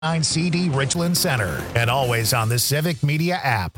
CD Richland Center, and always on the Civic Media app.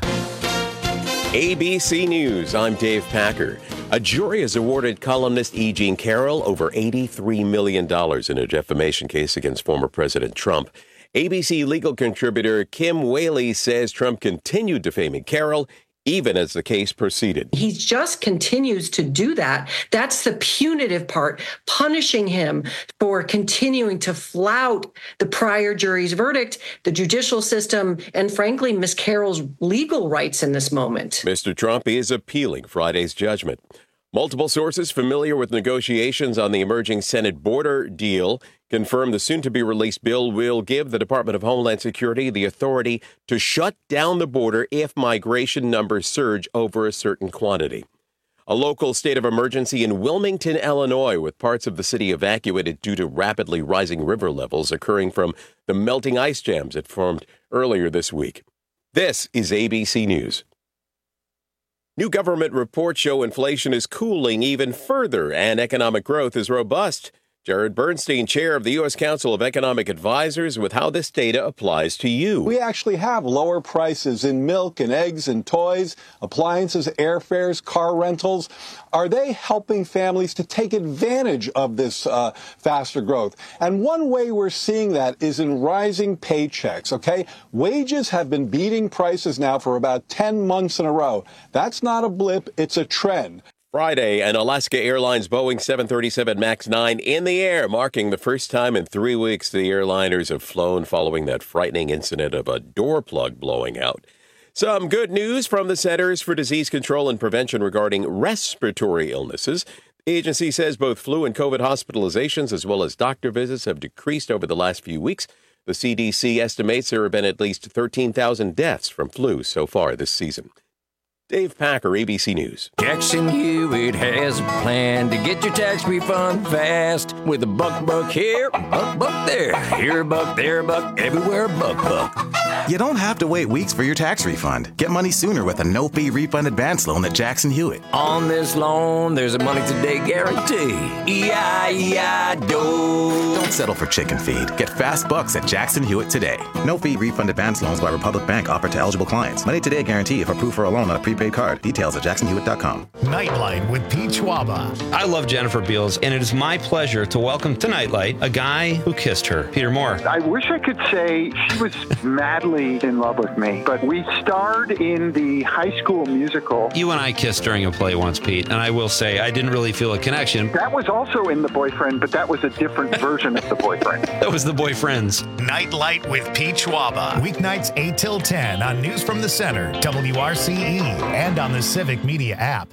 ABC News, I'm Dave Packer. A jury has awarded columnist E. Jean Carroll over $83 million in a defamation case against former President Trump. ABC legal contributor Kim Whaley says Trump continued defaming Carroll even as the case proceeded. He just continues to do that. That's the punitive part, punishing him for continuing to flout the prior jury's verdict, the judicial system, and frankly, Ms. Carroll's legal rights in this moment. Mr. Trump is appealing Friday's judgment. Multiple sources familiar with negotiations on the emerging Senate border deal confirm the soon-to-be-released bill will give the Department of Homeland Security the authority to shut down the border if migration numbers surge over a certain quantity. A local state of emergency in Wilmington, Illinois, with parts of the city evacuated due to rapidly rising river levels occurring from the melting ice jams that formed earlier this week. This is ABC News. New government reports show inflation is cooling even further and economic growth is robust. Jared Bernstein, chair of the U.S. Council of Economic Advisors, with how this data applies to you. We actually have lower prices in milk and eggs and toys, appliances, airfares, car rentals. Are they helping families to take advantage of this faster growth? And one way we're seeing that is in rising paychecks, okay? Wages have been beating prices now for about 10 months in a row. That's not a blip, it's a trend. Friday, an Alaska Airlines Boeing 737 MAX 9 in the air, marking the first time in 3 weeks the airliners have flown following that frightening incident of a door plug blowing out. Some good news from the Centers for Disease Control and Prevention regarding respiratory illnesses. The agency says both flu and COVID hospitalizations as well as doctor visits have decreased over the last few weeks. The CDC estimates there have been at least 13,000 deaths from flu so far this season. Dave Packer, ABC News. Jackson Hewitt has a plan to get your tax refund fast with a buck here, buck there. Here a buck, there a buck, everywhere a buck. You don't have to wait weeks for your tax refund. Get money sooner with a no-fee refund advance loan at Jackson Hewitt. On this loan, there's a money today guarantee. E-I-E-I-DO. Don't settle for chicken feed. Get fast bucks at Jackson Hewitt today. No-fee refund advance loans by Republic Bank offered to eligible clients. Money today guarantee if approved for a loan on a prepaid card. Details at jacksonhewitt.com. Nightlight with Pete Schwaba. I love Jennifer Beals, and it is my pleasure to welcome to Nightlight a guy who kissed her, Peter Moore. I wish I could say she was madly in love with me, but we starred in the High School Musical. You and I kissed during a play once, Pete, and I will say I didn't really feel a connection. That was also in The Boyfriend, but that was a different version of The Boyfriend. That was The Boyfriends. Nightlight with Pete Schwaba. Weeknights 8 till 10 on News from the Center, WRCE, and on the Civic Media app.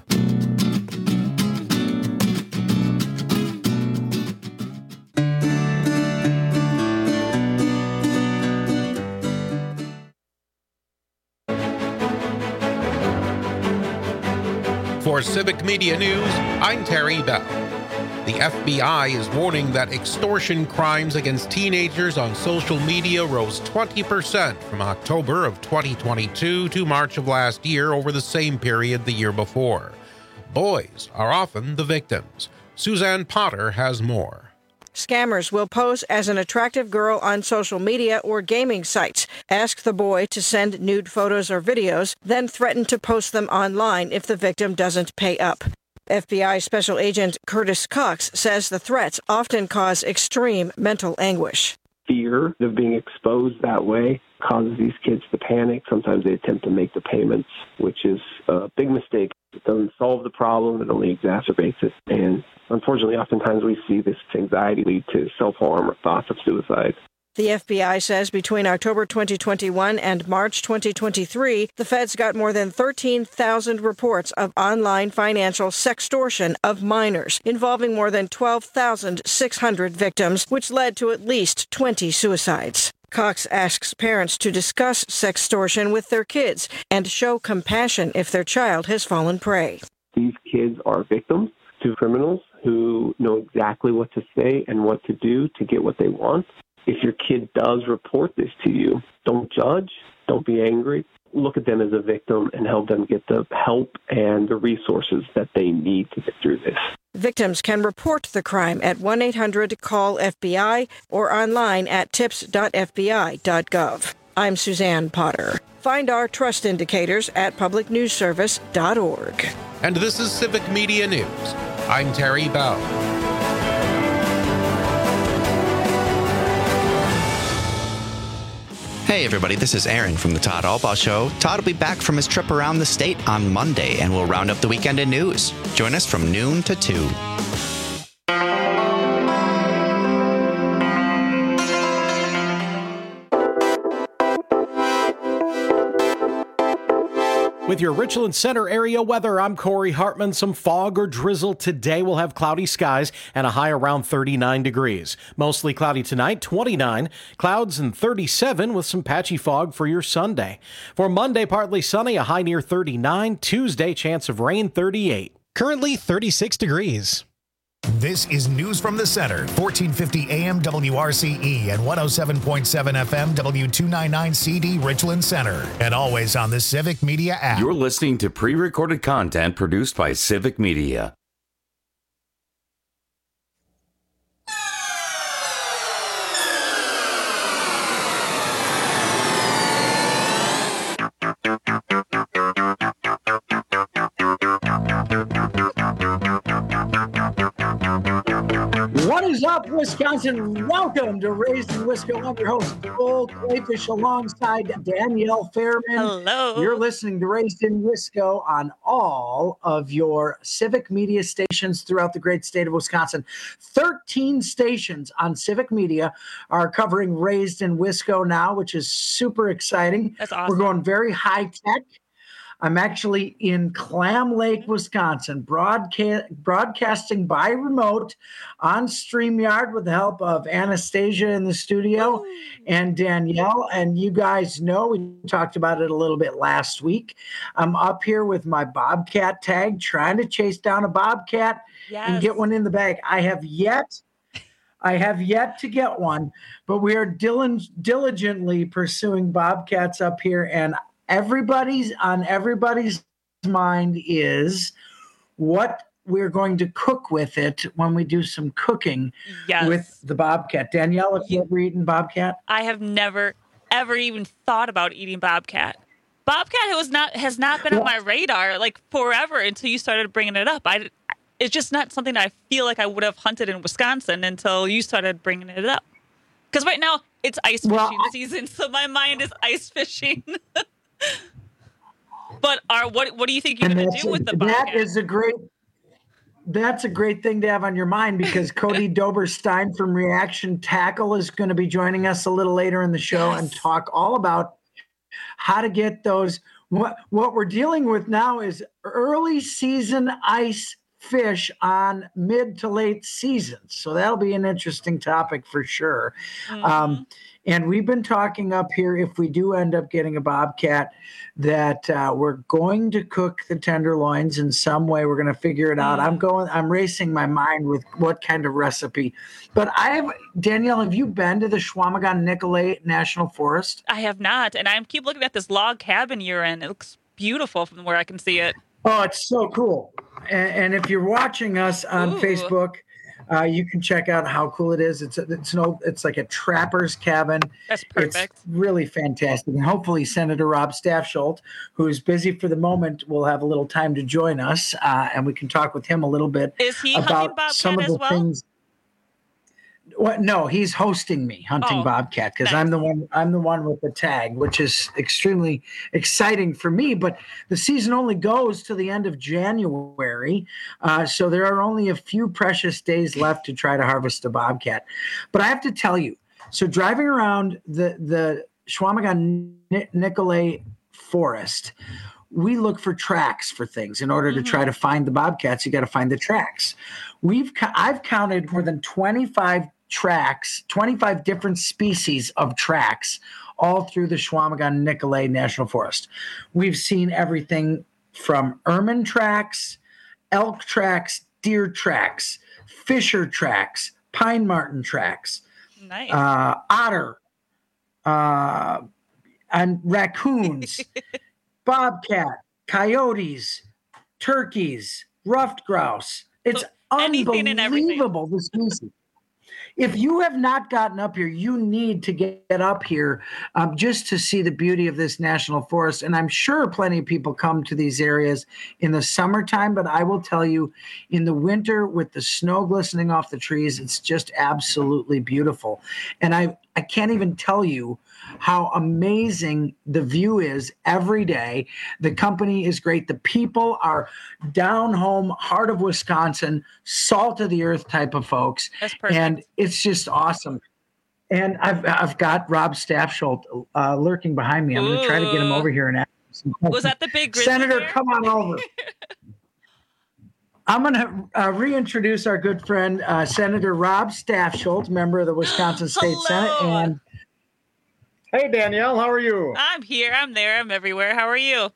For Civic Media News, I'm Terry Bell. The FBI is warning that extortion crimes against teenagers on social media rose 20% from October of 2022 to March of last year over the same period the year before. Boys are often the victims. Suzanne Potter has more. Scammers will pose as an attractive girl on social media or gaming sites, ask the boy to send nude photos or videos, then threaten to post them online if the victim doesn't pay up. FBI Special Agent Curtis Cox says the threats often cause extreme mental anguish. Fear of being exposed that way causes these kids to panic. Sometimes they attempt to make the payments, which is a big mistake. It doesn't solve the problem, it only exacerbates it. And unfortunately, oftentimes we see this anxiety lead to self-harm or thoughts of suicide. The FBI says between October 2021 and March 2023, the feds got more than 13,000 reports of online financial sextortion of minors, involving more than 12,600 victims, which led to at least 20 suicides. Cox asks parents to discuss sextortion with their kids and show compassion if their child has fallen prey. These kids are victims to criminals who know exactly what to say and what to do to get what they want. If your kid does report this to you, don't judge, don't be angry. look at them as a victim and help them get the help and the resources that they need to get through this. Victims can report the crime at 1-800-CALL-FBI or online at tips.fbi.gov. I'm Suzanne Potter. Find our trust indicators at publicnewsservice.org. And this is Civic Media News. I'm Terry Bell. Hey everybody, this is Aaron from the Todd Albaugh Show. Todd will be back from his trip around the state on Monday, and we'll round up the weekend in news. Join us from noon to 2. With your Richland Center area weather, I'm Corey Hartman. Some fog or drizzle today. We'll have cloudy skies and a high around 39 degrees. Mostly cloudy tonight, 29. Clouds and 37 with some patchy fog for your Sunday. For Monday, partly sunny, a high near 39. Tuesday, chance of rain, 38. Currently 36 degrees. This is News from the Center, 1450 AM WRCE and 107.7 FM W299CD Richland Center, and always on the Civic Media app. You're listening to pre-recorded content produced by Civic Media. What is up, Wisconsin? Welcome to Raised in Wisco. I'm your host, Cole Clayfish, alongside Danielle Fairman. Hello. You're listening to Raised in Wisco on all of your Civic Media stations throughout the great state of Wisconsin. 13 stations on Civic Media are covering Raised in Wisco now, which is super exciting. That's awesome. We're going very high tech. I'm actually in Clam Lake, Wisconsin, broadcasting by remote on StreamYard with the help of Anastasia in the studio and Danielle. And you guys know, we talked about it a little bit last week. I'm up here with my Bobcat tag, trying to chase down a Bobcat and get one in the bag. I have yet to get one, but we are diligently pursuing Bobcats up here, and everybody's mind is what we're going to cook with it when we do some cooking with the Bobcat. Danielle, have you ever eaten Bobcat? I have never, ever even thought about eating Bobcat. Bobcat has not been on my radar like forever until you started bringing it up. It's just not something that I feel like I would have hunted in Wisconsin until you started bringing it up. Because right now it's ice fishing season, so my mind is ice fishing. But what do you think you're going to do with the Bobcat? That's a great thing to have on your mind, because Cody Doberstein from Reaction Tackle is going to be joining us a little later in the show and talk all about how to get those. What we're dealing with now is early season ice fish on mid to late seasons. So that'll be an interesting topic for sure. Mm-hmm. And we've been talking up here, if we do end up getting a Bobcat, that we're going to cook the tenderloins in some way. We're going to figure it out. I'm racing my mind with what kind of recipe. But Danielle, have you been to the Chequamegon-Nicolet National Forest? I have not. And I keep looking at this log cabin you're in. It looks beautiful from where I can see it. Oh, it's so cool. And if you're watching us on Facebook, you can check out how cool it is. It's like a trapper's cabin. That's perfect. It's really fantastic. And hopefully Senator Rob Staffschulte, who is busy for the moment, will have a little time to join us, and we can talk with him a little bit about some of the things. No, he's hosting me hunting Bobcat, because I'm the one with the tag, which is extremely exciting for me. But the season only goes to the end of January, so there are only a few precious days left to try to harvest a Bobcat. But I have to tell you, so driving around the Chequamegon-Nicolet Forest, we look for tracks for things. In order to try to find the Bobcats, you got to find the tracks. I've counted more than 25 tracks, 25 different species of tracks, all through the Chequamegon-Nicolet National Forest. We've seen everything from ermine tracks, elk tracks, deer tracks, fisher tracks, pine marten tracks, otter, and raccoons. bobcat, coyotes, turkeys, ruffed grouse. It's unbelievable, the species. If you have not gotten up here, you need to get up here just to see the beauty of this national forest. And I'm sure plenty of people come to these areas in the summertime, but I will tell you, in the winter with the snow glistening off the trees, it's just absolutely beautiful. And I can't even tell you how amazing the view is every day. The company is great. The people are down home, heart of Wisconsin, salt of the earth type of folks. That's perfect. And it's just awesome. And I've got Rob Staffsholt lurking behind me. I'm going to try to get him over here and ask him some questions. Was that the big grizzly Senator, bear? come on over. I'm going to reintroduce our good friend, Senator Rob Staffsholt, member of the Wisconsin State Senate. And hey, Danielle, how are you? I'm here. I'm there. I'm everywhere. How are you?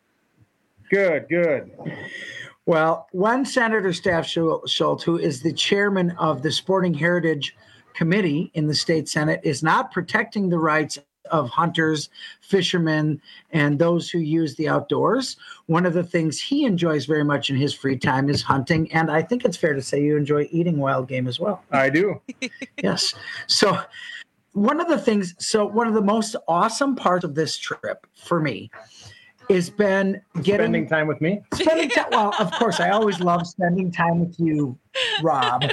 Good, good. Well, one Senator Staffsholt, who is the chairman of the Sporting Heritage Committee in the State Senate, is not protecting the rights of hunters, fishermen, and those who use the outdoors. One of the things he enjoys very much in his free time is hunting, and I think it's fair to say you enjoy eating wild game as well. I do. Yes. So one of the most awesome parts of this trip for me has been spending time with me. Well, of course, I always love spending time with you, Rob.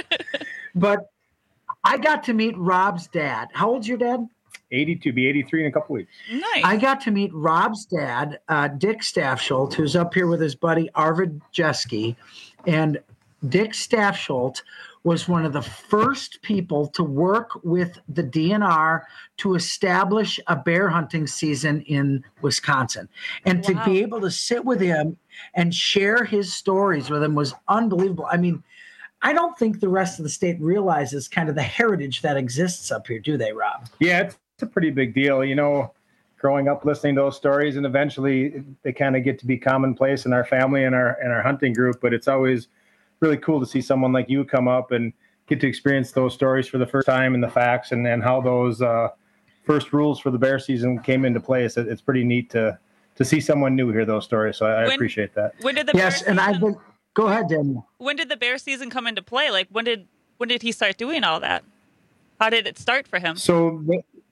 But I got to meet Rob's dad. How old's your dad? 82, be 83 in a couple weeks. Nice. I got to meet Rob's dad, Dick Staffsholt, who's up here with his buddy Arvid Jeske. And Dick Staffsholt was one of the first people to work with the DNR to establish a bear hunting season in Wisconsin. And to be able to sit with him and share his stories with him was unbelievable. I mean, I don't think the rest of the state realizes kind of the heritage that exists up here, do they, Rob? Yeah, it's a pretty big deal. You know, growing up listening to those stories, and eventually they kind of get to be commonplace in our family and our hunting group. But it's always really cool to see someone like you come up and get to experience those stories for the first time and the facts and how those first rules for the bear season came into place. It's pretty neat to see someone new hear those stories. So I appreciate that. When did the Go ahead, Daniel. When did the bear season come into play? Like when did he start doing all that? How did it start for him? So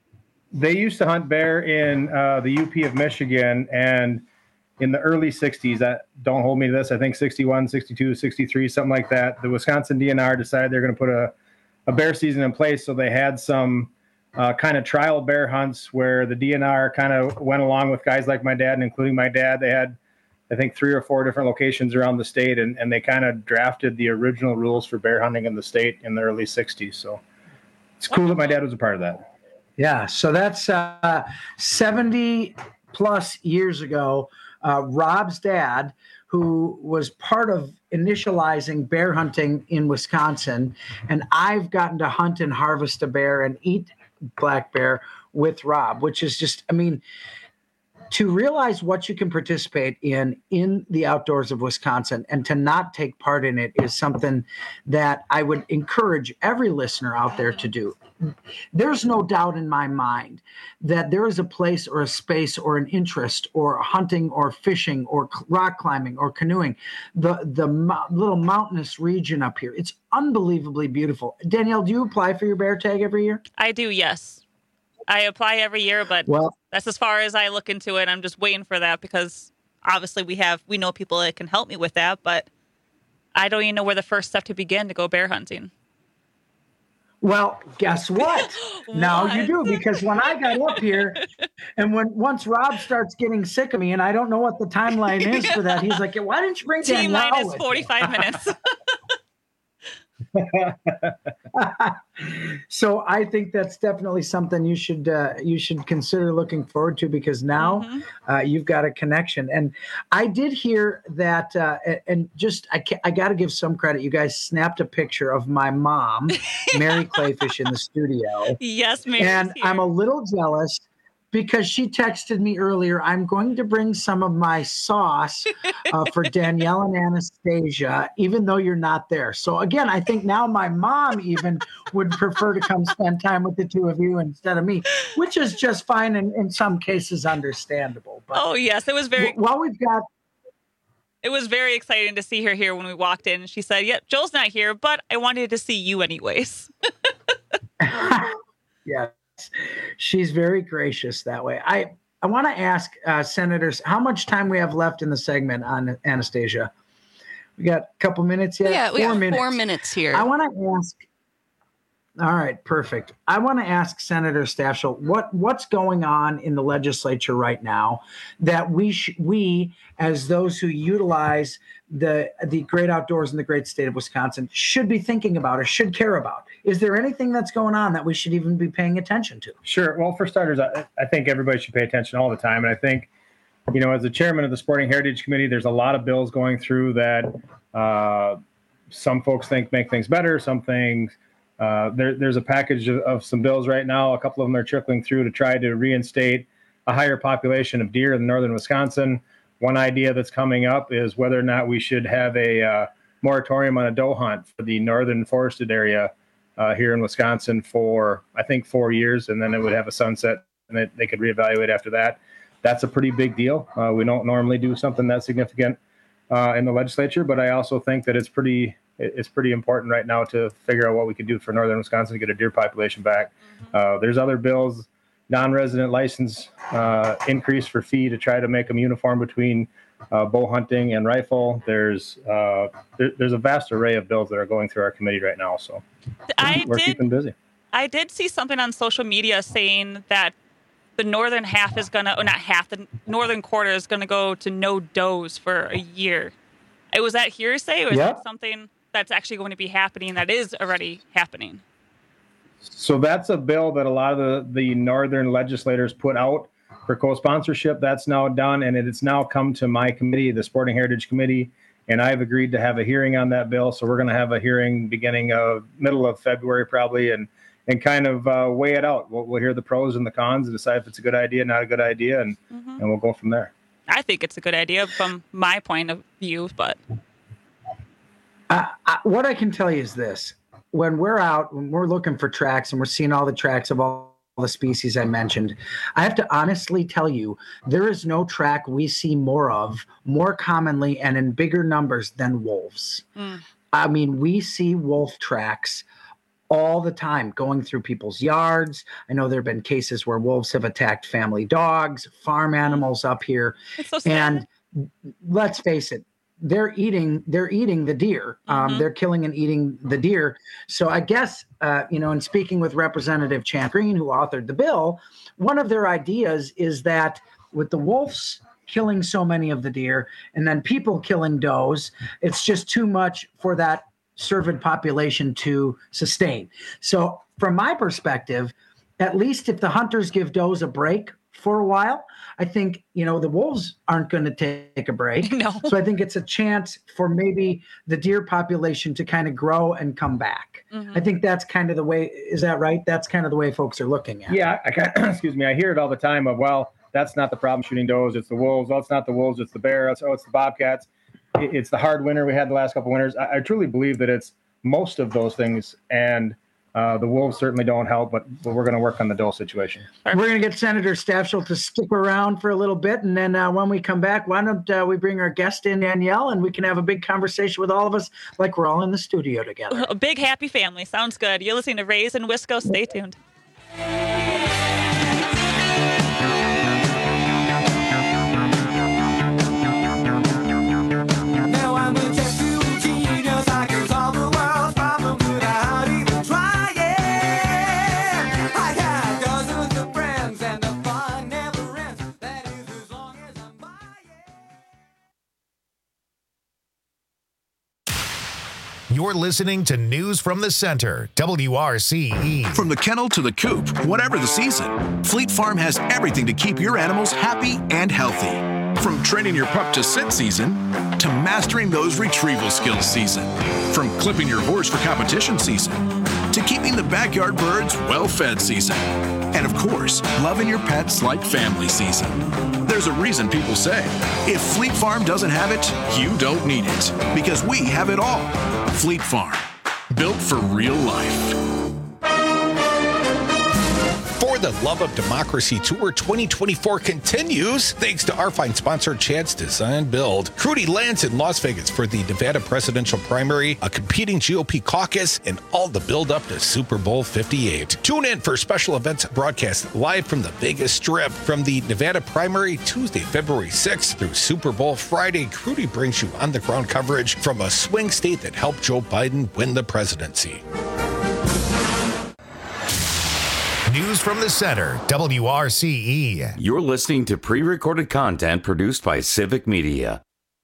they used to hunt bear in the UP of Michigan, and in the early 60s, don't hold me to this, I think 61, 62, 63, something like that, the Wisconsin DNR decided they're going to put a bear season in place. So they had some kind of trial bear hunts where the DNR kind of went along with guys like my dad, and including my dad. They had, I think, 3 or 4 different locations around the state, and they kind of drafted the original rules for bear hunting in the state in the early 60s. So it's cool that my dad was a part of that. Yeah, so that's 70 plus years ago. Rob's dad, who was part of initializing bear hunting in Wisconsin, and I've gotten to hunt and harvest a bear and eat black bear with Rob, which is just, I mean, to realize what you can participate in the outdoors of Wisconsin and to not take part in it is something that I would encourage every listener out there to do. There's no doubt in my mind that there is a place or a space or an interest or hunting or fishing or rock climbing or canoeing, the little mountainous region up here. It's unbelievably beautiful. Danielle, do you apply for your bear tag every year? I do, yes. I apply every year, but that's as far as I look into it. I'm just waiting for that because obviously we know people that can help me with that, but I don't even know where the first step to begin to go bear hunting. Well, guess what? Now you do, because when I got up here and once Rob starts getting sick of me, and I don't know what the timeline is for that, he's like, why didn't you bring Danielle with you? 45 minutes. So I think that's definitely something you should consider looking forward to, because now you've got a connection. And I did hear that, and just I got to give some credit. You guys snapped a picture of my mom, Mary Clayfish, in the studio. Yes, Mary. And I'm a little jealous, because she texted me earlier, I'm going to bring some of my sauce for Danielle and Anastasia, even though you're not there. So again, I think now my mom even would prefer to come spend time with the two of you instead of me, which is just fine and in some cases understandable. Oh, yes. It was very... Well, we've got... It was very exciting to see her here when we walked in. She said, "Yep, Joel's not here, but I wanted to see you anyways." Yes, she's very gracious that way. I want to ask senators how much time we have left in the segment on Anastasia. We got a couple minutes yet? Yeah, we got 4 minutes here. I want to ask. All right, perfect. I want to ask Senator Stafschel what's going on in the legislature right now that we as those who utilize the great outdoors in the great state of Wisconsin should be thinking about or should care about. Is there anything that's going on that we should even be paying attention to? Sure. Well, for starters, I think everybody should pay attention all the time. And I think, as the chairman of the Sporting Heritage Committee, there's a lot of bills going through that some folks think make things better. Some things, there's a package of some bills right now. A couple of them are trickling through to try to reinstate a higher population of deer in northern Wisconsin. One idea that's coming up is whether or not we should have a moratorium on a doe hunt for the northern forested area here in Wisconsin for, I think, 4 years, and then it would have a sunset, and they could reevaluate after that. That's a pretty big deal. We don't normally do something that significant in the legislature, but I also think that it's pretty important right now to figure out what we can do for northern Wisconsin to get a deer population back. There's other bills, non-resident license increase for fee to try to make them uniform between bow hunting and rifle. There's a vast array of bills that are going through our committee right now, so we're keeping busy. I did see something on social media saying that the northern half is going to, or not half, the northern quarter is going to go to no does for a year. Was that hearsay, or is that something that's actually going to be happening that is already happening? So that's a bill that a lot of the northern legislators put out for co-sponsorship. That's now done, and it's now come to my committee, the Sporting Heritage Committee, and I've agreed to have a hearing on that bill. So we're going to have a hearing beginning of middle of February probably, and kind of weigh it out. We'll hear the pros and the cons and decide if it's a good idea, not a good idea, and we'll go from there. I think it's a good idea from my point of view, but... what I can tell you is this. When we're out, when we're looking for tracks and we're seeing all the tracks of all the species I mentioned, I have to honestly tell you, there is no track we see more of, more commonly and in bigger numbers than wolves. I mean, we see wolf tracks all the time going through people's yards. I know there have been cases where wolves have attacked family dogs, farm animals up here. It's so sad. And let's face it, they're eating the deer. They're killing and eating the deer. So I guess, in speaking with Representative Champ Green, who authored the bill, one of their ideas is that with the wolves killing so many of the deer and then people killing does, it's just too much for that cervid population to sustain. So from my perspective, at least if the hunters give does a break for a while, I think, the wolves aren't going to take a break. No. So I think it's a chance for maybe the deer population to kind of grow and come back. I think that's kind of the way, is that right? That's kind of the way folks are looking at it. Yeah, excuse me. I hear it all the time of, well, that's not the problem shooting does, it's the wolves. Well, it's not the wolves, it's the bear. It's the bobcats. It's the hard winter we had the last couple of winters. I truly believe that it's most of those things, and the wolves certainly don't help, but we're going to work on the doe situation. We're going to get Senator Stafschel to stick around for a little bit, and then when we come back, why don't we bring our guest in, Danielle, and we can have a big conversation with all of us like we're all in the studio together. A big happy family. Sounds good. You're listening to Rays and Wisco. Stay tuned. You're listening to News from the Center, WRCE. From the kennel to the coop, whatever the season, Fleet Farm has everything to keep your animals happy and healthy. From training your pup to sit season, to mastering those retrieval skills season. From clipping your horse for competition season, to keeping the backyard birds well-fed season. And of course, loving your pets like family season. There's a reason people say, if Fleet Farm doesn't have it, you don't need it. Because we have it all. Fleet Farm, built for real life. For the Love of Democracy Tour 2024 continues thanks to our fine sponsor, Chad's Design Build. Crudy lands in Las Vegas for the Nevada presidential primary, a competing GOP caucus, and all the build-up to Super Bowl 58. Tune in for special events broadcast live from the Vegas Strip. From the Nevada primary, Tuesday, February 6th through Super Bowl Friday, Crudy brings you on-the-ground coverage from a swing state that helped Joe Biden win the presidency. News from the Center, WRCE. You're listening to pre-recorded content produced by Civic Media.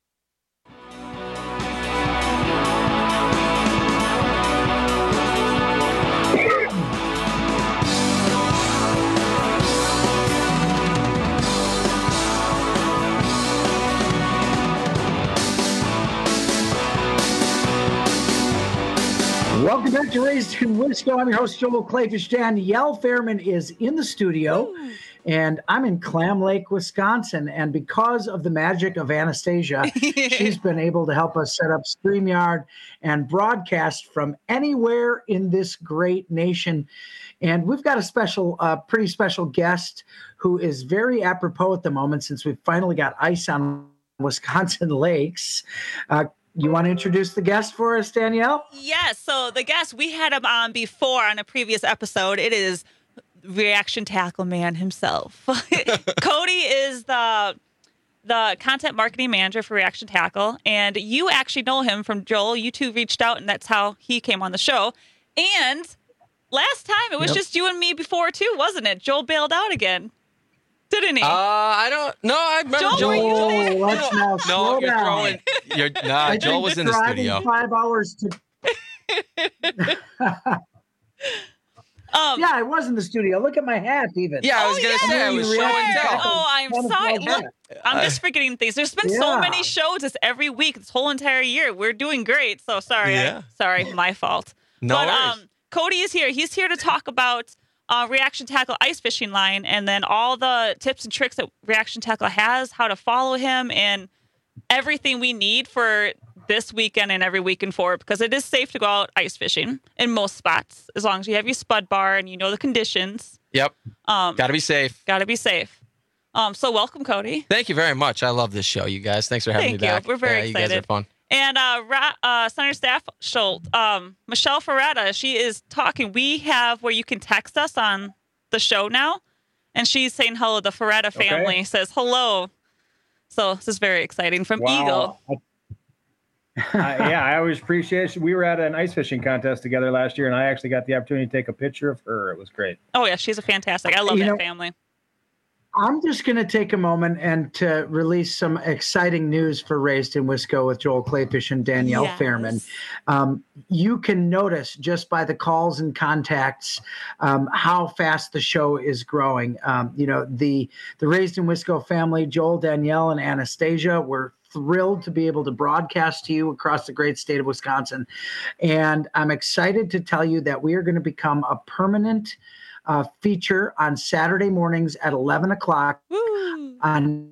Welcome back to Raised in Wisco. I'm your host, Joel Clayfish. Danielle Fairman is in the studio, and I'm in Clam Lake, Wisconsin. And because of the magic of Anastasia, she's been able to help us set up StreamYard and broadcast from anywhere in this great nation. And we've got a special, pretty special guest who is very apropos at the moment since we've finally got ice on Wisconsin lakes. You want to introduce the guest for us, Danielle? Yes. So the guest, we had him on before on a previous episode. It is Reaction Tackle Man himself. Cody is the content marketing manager for Reaction Tackle. And you actually know him from Joel. You two reached out, and that's how he came on the show. And last time, it was just you and me before, too, wasn't it? Joel bailed out again. Didn't he? I don't know. I remember Joel. Joel was in the studio. 5 hours to. Yeah, I was in the studio. Look at my hat, even. Yeah, I was gonna say I was show and tell. Oh, I'm sorry. Look, I'm just forgetting things. There's been so many shows this every week, this whole entire year. We're doing great. So sorry. Sorry, my fault. No worries. Cody is here. He's here to talk about Reaction Tackle ice fishing line, and then all the tips and tricks that Reaction Tackle has, how to follow him, and everything we need for this weekend and every weekend forward, because it is safe to go out ice fishing in most spots as long as you have your spud bar and you know the conditions. Yep. Gotta be safe. Gotta be safe. So welcome, Cody. Thank you very much. I love this show, you guys. Thanks for having me back. We're very excited. You guys are fun. And Senator Staff Schultz, Michelle Ferretta, she is talking. We have where you can text us on the show now. And she's saying hello. The Ferretta family says hello. So this is very exciting from Eagle. I always appreciate it. We were at an ice fishing contest together last year, and I actually got the opportunity to take a picture of her. It was great. Oh, yeah. She's a fantastic. I love that family. I'm just going to take a moment and to release some exciting news for Raised in Wisco with Joel Clayfish and Danielle Fairman. You can notice just by the calls and contacts how fast the show is growing. The Raised in Wisco family, Joel, Danielle, and Anastasia, were thrilled to be able to broadcast to you across the great state of Wisconsin. And I'm excited to tell you that we are going to become a permanent feature on Saturday mornings at 11 o'clock on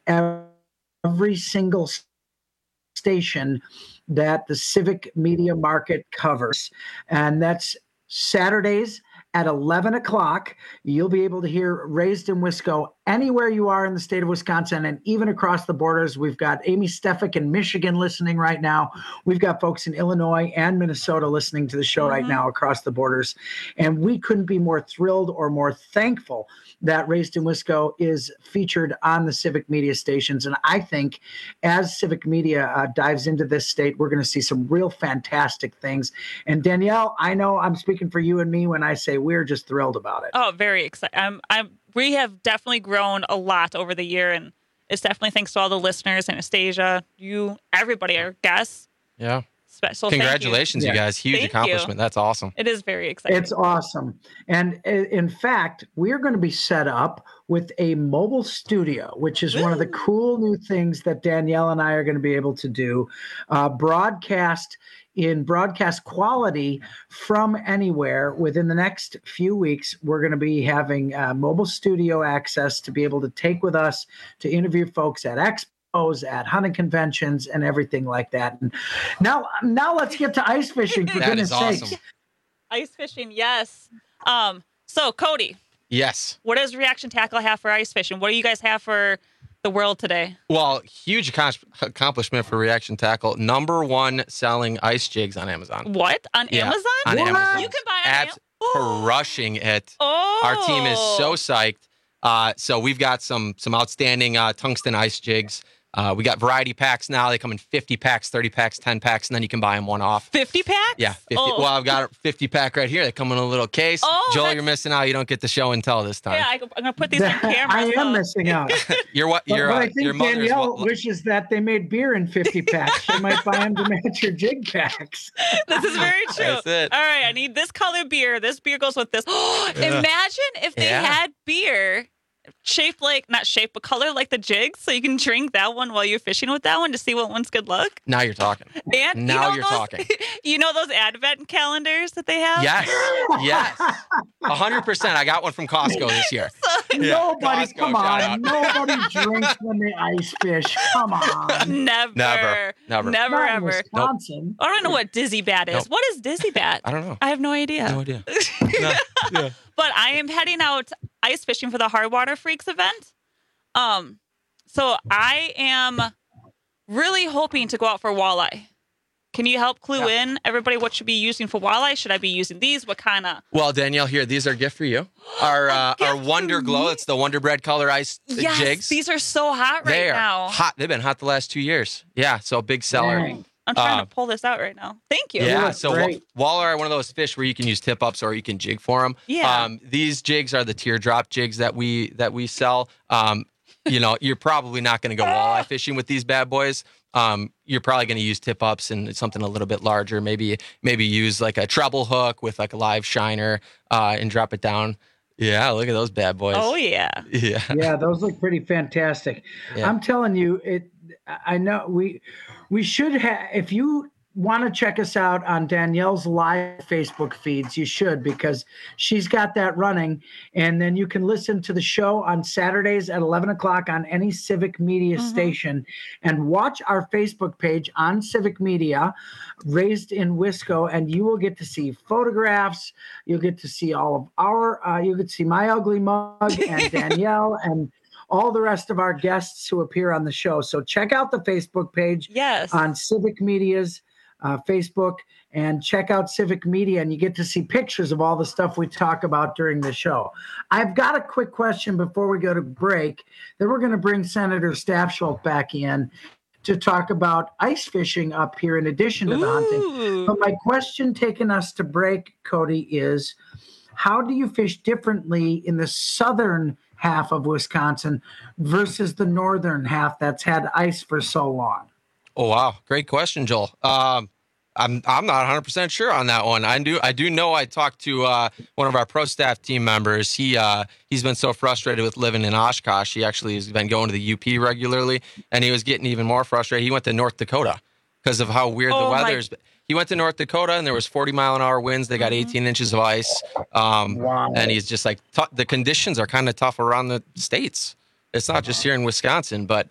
every single station that the Civic Media Market covers. And that's Saturdays at 11 o'clock. You'll be able to hear Raised in Wisco anywhere you are in the state of Wisconsin and even across the borders. We've got Amy Stefik in Michigan listening right now. We've got folks in Illinois and Minnesota listening to the show right now across the borders. And we couldn't be more thrilled or more thankful that Raised in Wisco is featured on the Civic Media stations. And I think as Civic Media dives into this state, we're going to see some real fantastic things. And Danielle, I know I'm speaking for you and me when I say we're just thrilled about it. Oh, very excited. We have definitely grown a lot over the year, and it's definitely thanks to all the listeners, Anastasia, you, everybody, our guests. Yeah. Special congratulations, you guys. Huge accomplishment. That's awesome. It is very exciting. It's awesome. And in fact, we're going to be set up with a mobile studio, which is one of the cool new things that Danielle and I are going to be able to do. Broadcast quality from anywhere. Within the next few weeks, we're going to be having mobile studio access to be able to take with us to interview folks at expos, at hunting conventions, and everything like that. And now let's get to ice fishing, for goodness sakes. Ice fishing, yes. So Cody, Yes. What does Reaction Tackle have for ice fishing? What do you guys have for the world today? Well, huge accomplishment for Reaction Tackle. #1 selling ice jigs on Amazon. What? On Amazon? On Amazon. You can buy on Amazon? Crushing it. Oh. Our team is so psyched. So we've got some outstanding tungsten ice jigs. We got variety packs now. They come in 50 packs, 30 packs, 10 packs, and then you can buy them one off. 50 packs? Yeah, 50. Oh. Well, I've got a 50 pack right here. They come in a little case. Oh, Joel, you're missing out. You don't get the show and tell this time. Yeah, I'm going to put these on camera. I am missing out. But I think Danielle wishes that they made beer in 50 packs. She might buy them to match your jig packs. This is very true. That's it. All right, I need this color beer. This beer goes with this. Imagine if they had beer shaped like, not shaped, but color like the jigs, so you can drink that one while you're fishing with that one to see what one's good luck. Now you're talking. And now you're talking. You know those advent calendars that they have? Yes. 100%. I got one from Costco this year. Nobody, Costco, come on. Nobody drinks when they ice fish. Come on. Never, ever. Wisconsin. I don't know what Dizzy Bat is. Nope. What is Dizzy Bat? I don't know. I have no idea. No idea. But I am heading out ice fishing for the Hard Water Freaks event. So I am really hoping to go out for walleye. Can you help clue in everybody what should be using for walleye? Should I be using these? What kind of? Well, Danielle, here, these are a gift for you. Our Wonder Glow, it's the Wonder Bread color ice jigs. These are so hot They are now. hot. They've been hot the last 2 years. Yeah, so big seller. Dang. I'm trying to pull this out right now. Thank you. Yeah, so walleye are one of those fish where you can use tip-ups or you can jig for them. Yeah. These jigs are the teardrop jigs that we sell. You're probably not going to go walleye fishing with these bad boys. You're probably going to use tip-ups and something a little bit larger. Maybe use like a treble hook with like a live shiner and drop it down. Yeah, look at those bad boys. Oh, yeah. Yeah, those look pretty fantastic. Yeah. I'm telling you, I know we should have, if you want to check us out on Danielle's live Facebook feeds, you should, because she's got that running. And then you can listen to the show on Saturdays at 11 o'clock on any Civic Media station and watch our Facebook page on Civic Media, Raised in Wisco, and you will get to see photographs. You'll get to see all of our, you get to see my ugly mug and Danielle and all the rest of our guests who appear on the show. So check out the Facebook page on Civic Media's Facebook, and check out Civic Media, and you get to see pictures of all the stuff we talk about during the show. I've got a quick question before we go to break. Then we're going to bring Senator Stafschulk back in to talk about ice fishing up here in addition to the hunting. But my question taking us to break, Cody, is how do you fish differently in the southern half of Wisconsin versus the northern half that's had ice for so long? Oh, wow. Great question, Joel. I'm not 100% sure on that one. I do know I talked to one of our pro staff team members. He's been so frustrated with living in Oshkosh. He actually has been going to the UP regularly, and he was getting even more frustrated. He went to North Dakota because of how weird the weather is. He went to North Dakota, and there was 40-mile-an-hour winds. They got 18 inches of ice. And he's just like, the conditions are kind of tough around the states. It's not just here in Wisconsin, but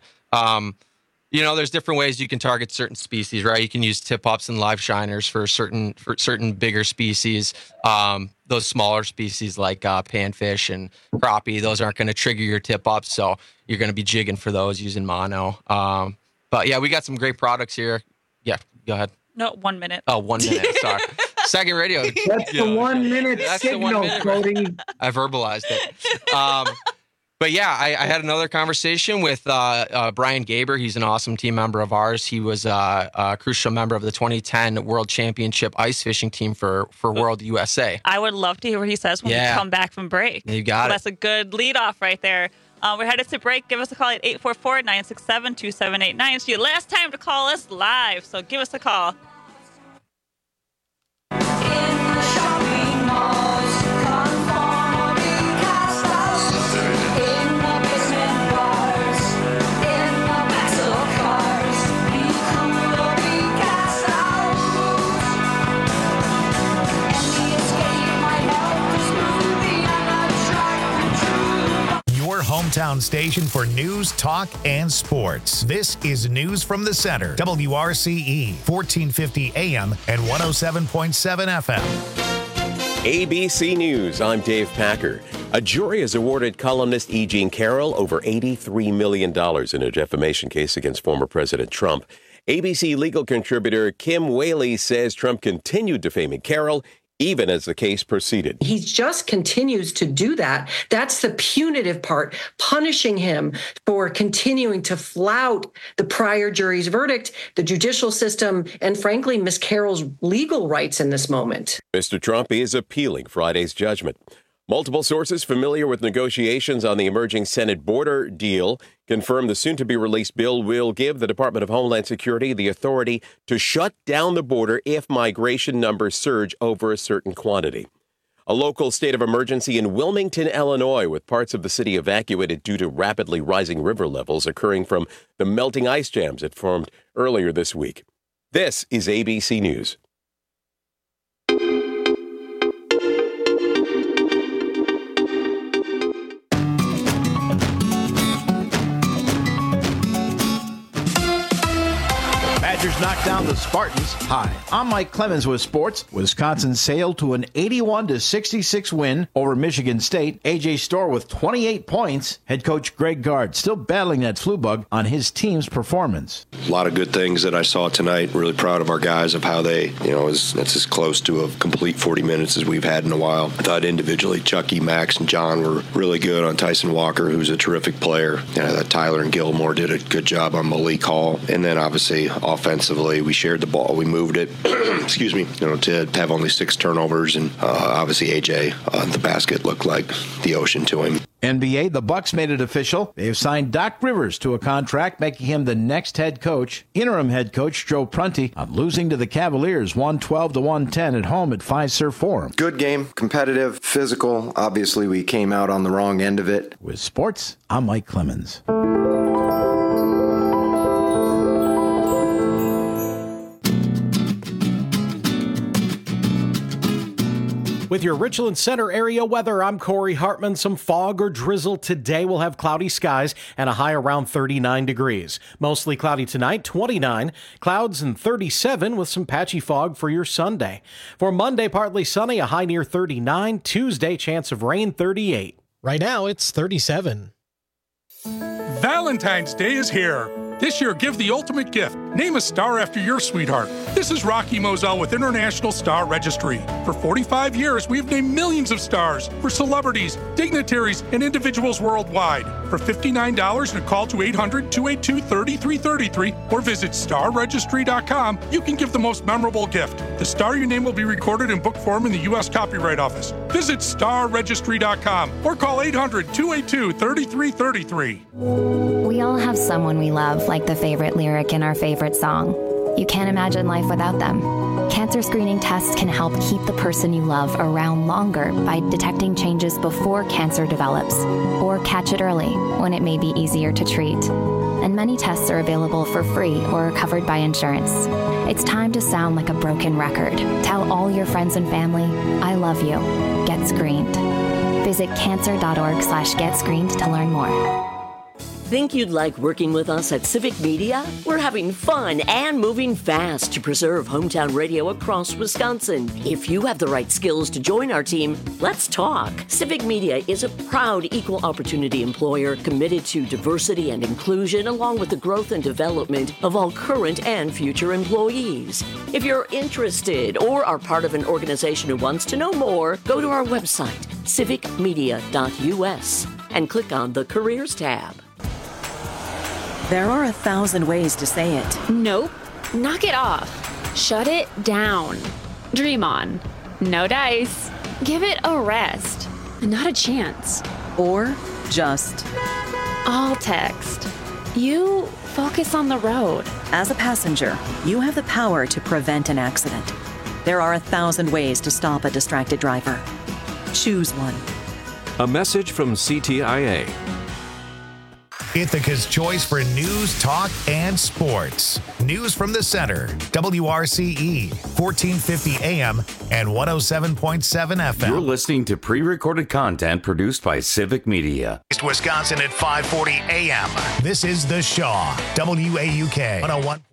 there's different ways you can target certain species, right? You can use tip-ups and live shiners for certain bigger species. Those smaller species like panfish and crappie, those aren't going to trigger your tip-ups, so you're going to be jigging for those using mono. But yeah, we got some great products here. Yeah, go ahead. No, 1 minute. Oh, 1 minute. Sorry. Second radio. That's the 1 minute signal, Cody. I verbalized it. But yeah, I had another conversation with Brian Gaber. He's an awesome team member of ours. He was a crucial member of the 2010 World Championship ice fishing team for World USA. I would love to hear what he says when we come back from break. You got it. That's a good lead off right there. We're headed to break. Give us a call at 844-967-2789. It's your last time to call us live, so give us a call. Hometown station for news, talk, and sports. This is News from the Center, WRCE, 1450 AM and 107.7 FM. ABC News, I'm Dave Packer. A jury has awarded columnist E. Jean Carroll over $83 million in a defamation case against former President Trump. ABC legal contributor Kim Whaley says Trump continued defaming Carroll even as the case proceeded. He just continues to do that. That's the punitive part, punishing him for continuing to flout the prior jury's verdict, the judicial system, and frankly, Ms. Carroll's legal rights in this moment. Mr. Trump is appealing Friday's judgment. Multiple sources familiar with negotiations on the emerging Senate border deal confirm the soon-to-be-released bill will give the Department of Homeland Security the authority to shut down the border if migration numbers surge over a certain quantity. A local state of emergency in Wilmington, Illinois, with parts of the city evacuated due to rapidly rising river levels occurring from the melting ice jams that formed earlier this week. This is ABC News. Badgers knocked down the Spartans. Hi, I'm Mike Clemens with sports. Wisconsin sailed to an 81-66 win over Michigan State. A.J. Storr with 28 points. Head coach Greg Gard still battling that flu bug on his team's performance. A lot of good things that I saw tonight. Really proud of our guys of how they, it's as close to a complete 40 minutes as we've had in a while. I thought individually Chucky, Max, and John were really good on Tyson Walker, who's a terrific player. I thought Tyler and Gilmore did a good job on Malik Hall. And then obviously offensively, we shared the ball, we moved it, excuse me, to have only 6 turnovers, and obviously AJ, the basket looked like the ocean to him. NBA, the Bucks made it official. They've signed Doc Rivers to a contract, making him the next head coach. Interim head coach Joe Prunty on losing to the Cavaliers 112-110 at home at Fiserv Forum. Good game, competitive, physical. Obviously, we came out on the wrong end of it. With sports, I'm Mike Clemens. With your Richland Center area weather, I'm Corey Hartman. Some fog or drizzle today. We'll have cloudy skies and a high around 39 degrees. Mostly cloudy tonight, 29. Clouds and 37 with some patchy fog for your Sunday. For Monday, partly sunny, a high near 39. Tuesday, chance of rain, 38. Right now, it's 37. Valentine's Day is here. This year, give the ultimate gift. Name a star after your sweetheart. This is Rocky Moselle with International Star Registry. For 45 years, we've named millions of stars for celebrities, dignitaries, and individuals worldwide. For $59 and a call to 800-282-3333 or visit starregistry.com, you can give the most memorable gift. The star you name will be recorded in book form in the U.S. Copyright Office. Visit starregistry.com or call 800-282-3333. We all have someone we love, like the favorite lyric in our favorite song. You can't imagine life without them. Cancer screening tests can help keep the person you love around longer by detecting changes before cancer develops, or catch it early when it may be easier to treat. And many tests are available for free or are covered by insurance. It's time to sound like a broken record. Tell all your friends and family, I love you. Get screened. Visit cancer.org/getscreened to learn more. Think you'd like working with us at Civic Media? We're having fun and moving fast to preserve hometown radio across Wisconsin. If you have the right skills to join our team, let's talk. Civic Media is a proud equal opportunity employer committed to diversity and inclusion, along with the growth and development of all current and future employees. If you're interested or are part of an organization who wants to know more, go to our website, civicmedia.us, and click on the Careers tab. There are 1,000 ways to say it. Nope. Knock it off. Shut it down. Dream on. No dice. Give it a rest. Not a chance. Or just. All text. You focus on the road. As a passenger, you have the power to prevent an accident. There are 1,000 ways to stop a distracted driver. Choose one. A message from CTIA. Ithaca's choice for news, talk, and sports. News from the center. WRCE, 1450 AM and 107.7 FM. You're listening to pre-recorded content produced by Civic Media. East Wisconsin at 540 AM. This is The Shaw, WAUK 101.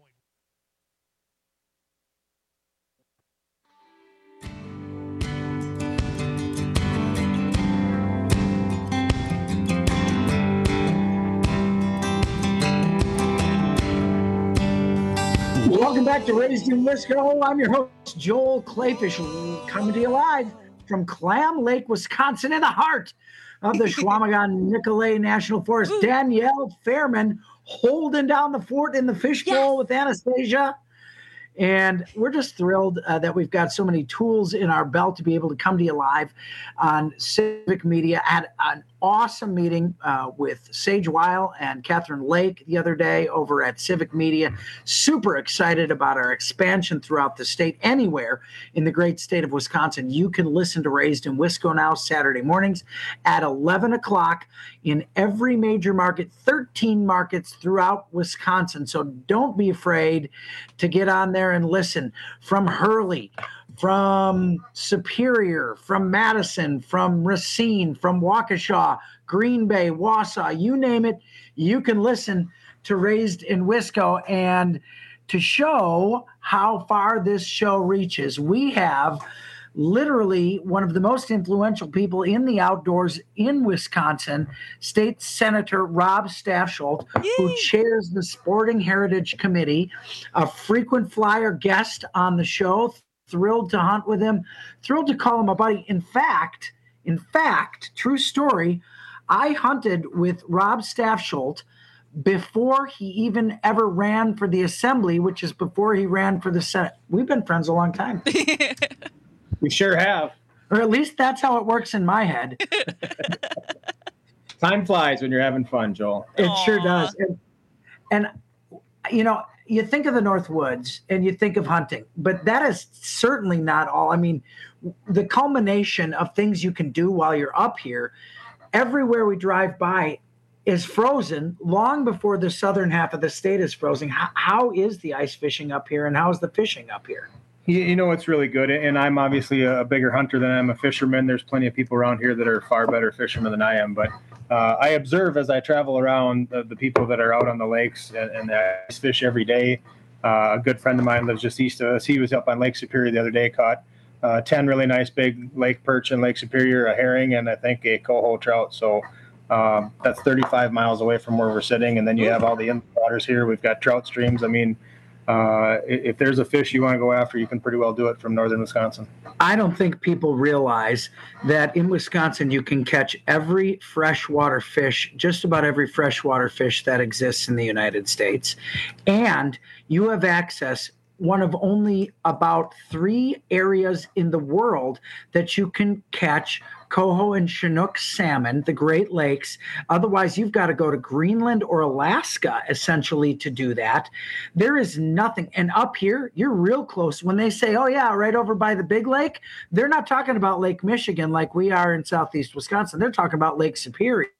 Welcome back to Raised in Wisco. I'm your host, Joel Clayfish, coming to you live from Clam Lake, Wisconsin, in the heart of the Chequamegon-Nicolet National Forest. Danielle Fairman holding down the fort in the fishbowl with Anastasia. And we're just thrilled that we've got so many tools in our belt to be able to come to you live on Civic Media. I had an awesome meeting with Sage Weil and Catherine Lake the other day over at Civic Media. Super excited about our expansion throughout the state. Anywhere in the great state of Wisconsin, you can listen to Raised in Wisco now Saturday mornings at 11 o'clock in every major market, 13 markets throughout Wisconsin. So don't be afraid to get on there and listen. From Hurley, from Superior, from Madison, from Racine, from Waukesha, Green Bay, Wausau, you name it, you can listen to Raised in Wisco. And to show how far this show reaches, we have literally one of the most influential people in the outdoors in Wisconsin, State Senator Rob Staffsholt, who chairs the Sporting Heritage Committee, a frequent flyer guest on the show. Thrilled to hunt with him, thrilled to call him a buddy. In fact, true story, I hunted with Rob Staffsholt before he even ever ran for the Assembly, which is before he ran for the Senate. We've been friends a long time. We sure have. Or at least that's how it works in my head. Time flies when you're having fun, Joel. It sure does. And you know, you think of the North Woods and you think of hunting, but that is certainly not all. I mean, the culmination of things you can do while you're up here, everywhere we drive by is frozen long before the southern half of the state is frozen. How is the ice fishing up here, and how is the fishing up here? You know, it's really good. And I'm obviously a bigger hunter than I'm a fisherman. There's plenty of people around here that are far better fishermen than I am. But I observe as I travel around the people that are out on the lakes and that ice fish every day. A good friend of mine lives just east of us. He was up on Lake Superior the other day, caught 10 really nice big lake perch in Lake Superior, a herring, and I think a coho trout. So that's 35 miles away from where we're sitting. And then you have all the inland waters here. We've got trout streams. I mean, if there's a fish you want to go after, you can pretty well do it from northern Wisconsin. I don't think people realize that in Wisconsin you can catch every freshwater fish, just about every freshwater fish that exists in the United States. And you have access, one of only about 3 areas in the world that you can catch coho and Chinook salmon, the Great Lakes. Otherwise, you've got to go to Greenland or Alaska, essentially, to do that. There is nothing. And up here, you're real close. When they say, oh, yeah, right over by the big lake, they're not talking about Lake Michigan like we are in southeast Wisconsin. They're talking about Lake Superior.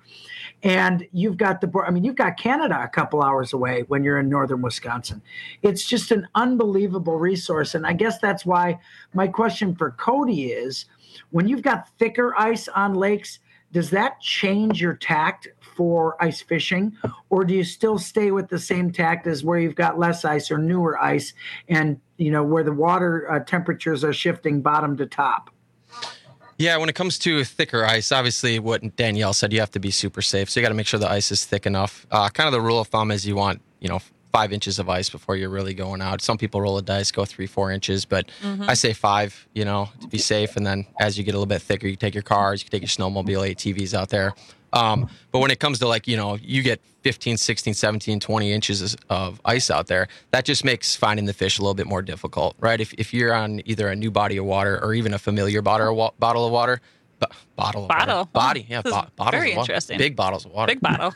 And you've got you've got Canada a couple hours away when you're in northern Wisconsin. It's just an unbelievable resource. And I guess that's why my question for Cody is, when you've got thicker ice on lakes, does that change your tact for ice fishing? Or do you still stay with the same tact as where you've got less ice or newer ice and, you know, where the water temperatures are shifting bottom to top? Yeah, when it comes to thicker ice, obviously what Danielle said, you have to be super safe. So you got to make sure the ice is thick enough. Kind of the rule of thumb is you want, 5 inches of ice before you're really going out. Some people roll the dice, go 3-4 inches, but I say 5, to be safe. And then as you get a little bit thicker, you take your cars, you can take your snowmobile, ATVs out there. But when it comes to you get 15, 16, 17, 20 inches of ice out there, that just makes finding the fish a little bit more difficult, right? If you're on either a new body of water or even a familiar bottle of water, bottles Very of water. interesting. Big bottles of water. Big bottle.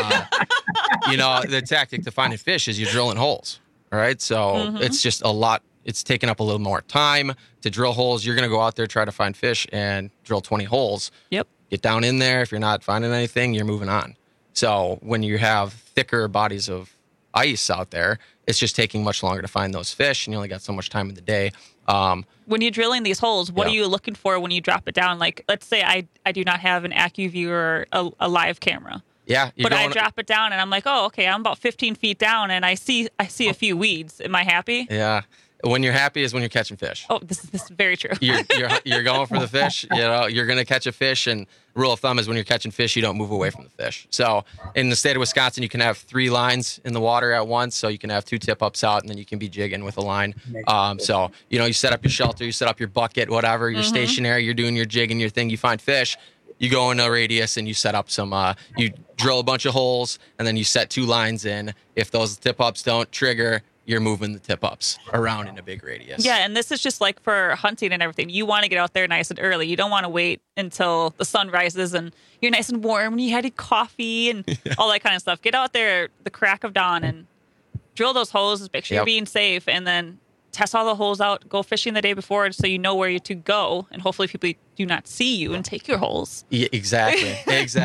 The tactic to finding fish is you're drilling holes, all right? So it's just a lot. It's taking up a little more time to drill holes. You're going to go out there, try to find fish and drill 20 holes. Yep. Get down in there. If you're not finding anything, you're moving on. So when you have thicker bodies of ice out there, it's just taking much longer to find those fish, and you only got so much time in the day. When you're drilling these holes, what are you looking for when you drop it down? Like, let's say I do not have an AccuView or a live camera. Yeah. But I drop it down, and I'm like, oh, okay, I'm about 15 feet down, and I see a few weeds. Am I happy? Yeah. When you're happy is when you're catching fish. Oh, this is very true. You're going for the fish. You're going to catch a fish, and rule of thumb is when you're catching fish, you don't move away from the fish. So in the state of Wisconsin, you can have 3 lines in the water at once. So you can have 2 tip-ups out, and then you can be jigging with a line. So you set up your shelter, you set up your bucket, whatever. You're stationary. You're doing your jig and your thing. You find fish. You go in a radius and you set up some. You drill a bunch of holes, and then you set 2 lines in. If those tip-ups don't trigger, you're moving the tip-ups around in a big radius. Yeah, and this is just like for hunting and everything. You want to get out there nice and early. You don't want to wait until the sun rises and you're nice and warm and you had your coffee and all that kind of stuff. Get out there the crack of dawn and drill those holes. Make sure you're being safe, and then test all the holes out. Go fishing the day before so you know where to go, and hopefully people do not see you and take your holes. Yeah, exactly.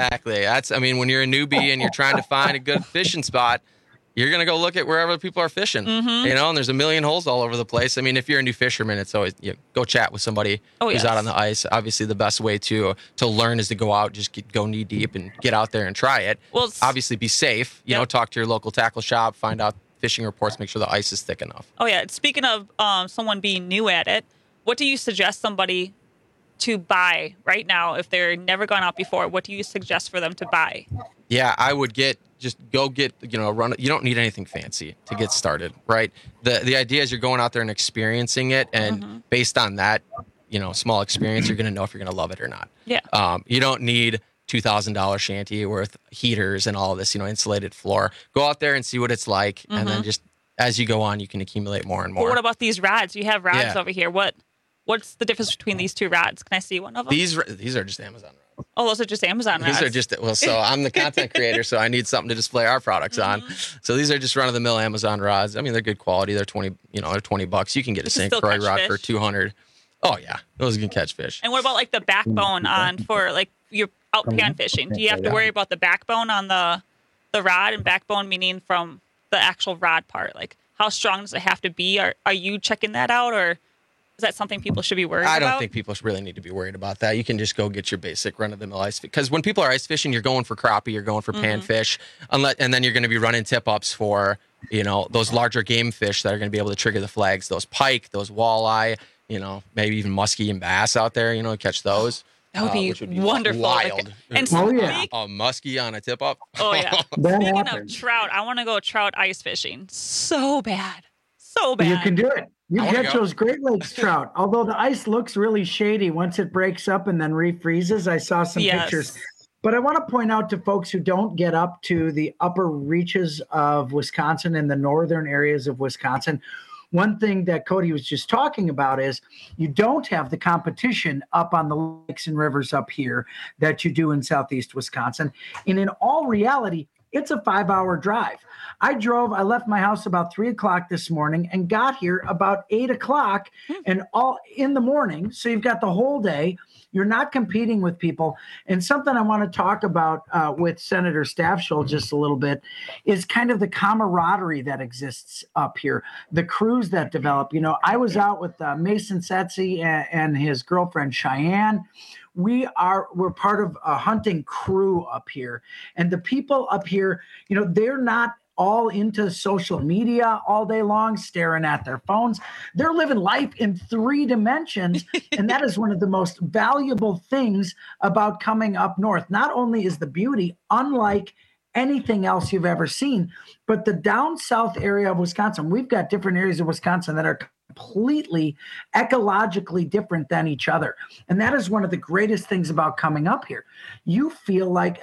When you're a newbie and you're trying to find a good fishing spot, you're going to go look at wherever people are fishing, and there's a million holes all over the place. I mean, if you're a new fisherman, it's always, go chat with somebody who's out on the ice. Obviously, the best way to learn is to go out, go knee deep and get out there and try it. Well, obviously be safe, talk to your local tackle shop, find out fishing reports, make sure the ice is thick enough. Oh yeah. Speaking of someone being new at it, what do you suggest somebody to buy right now if they're never gone out before? What do you suggest for them to buy? Yeah, I would go get run. You don't need anything fancy to get started, right? The idea is you're going out there and experiencing it, and based on that, small experience, you're going to know if you're going to love it or not. Yeah. You don't need $2,000 shanty with heaters and all this, insulated floor. Go out there and see what it's like, and then just as you go on, you can accumulate more and more. Well, what about these rods? You have rods over here. What's the difference between these 2 rods? Can I see one of them? These are just Amazon rods. Oh, those are just Amazon rods. These are just, so I'm the content creator, so I need something to display our products on. So these are just run-of-the-mill Amazon rods. I mean, they're good quality. They're $20 $20. You can get a St. Croix rod for $200. Oh yeah, those can catch fish. And what about like the backbone for like your out pan fishing? Do you have to worry about the backbone on the rod, and backbone meaning from the actual rod part? Like how strong does it have to be? Are you checking that out, or is that something people should be worried about? I don't think people really need to be worried about that. You can just go get your basic run-of-the-mill ice, because when people are ice fishing, you're going for crappie, you're going for panfish, and then you're going to be running tip-ups for those larger game fish that are going to be able to trigger the flags. Those pike, those walleye, maybe even muskie and bass out there. Catch those. That would be wonderful. Wild. And a muskie on a tip-up. Oh yeah. Speaking of trout, I want to go trout ice fishing so bad. You can do it. You catch those Great Lakes trout. Although the ice looks really shady once it breaks up and then refreezes. I saw some pictures. But I want to point out to folks who don't get up to the upper reaches of Wisconsin and the northern areas of Wisconsin, one thing that Cody was just talking about is you don't have the competition up on the lakes and rivers up here that you do in southeast Wisconsin. And in all reality, it's a 5-hour drive. I left my house about 3:00 this morning and got here about 8:00 and all in the morning. So you've got the whole day. You're not competing with people. And something I want to talk about with Senator Stafschel just a little bit is kind of the camaraderie that exists up here, the crews that develop. I was out with Mason Setzi and his girlfriend Cheyenne. We're part of a hunting crew up here, and the people up here, they're not all into social media all day long, staring at their phones. They're living life in 3 dimensions, and that is one of the most valuable things about coming up north. Not only is the beauty unlike anything else you've ever seen, but the down south area of Wisconsin, we've got different areas of Wisconsin that are completely ecologically different than each other. And that is one of the greatest things about coming up here. You feel like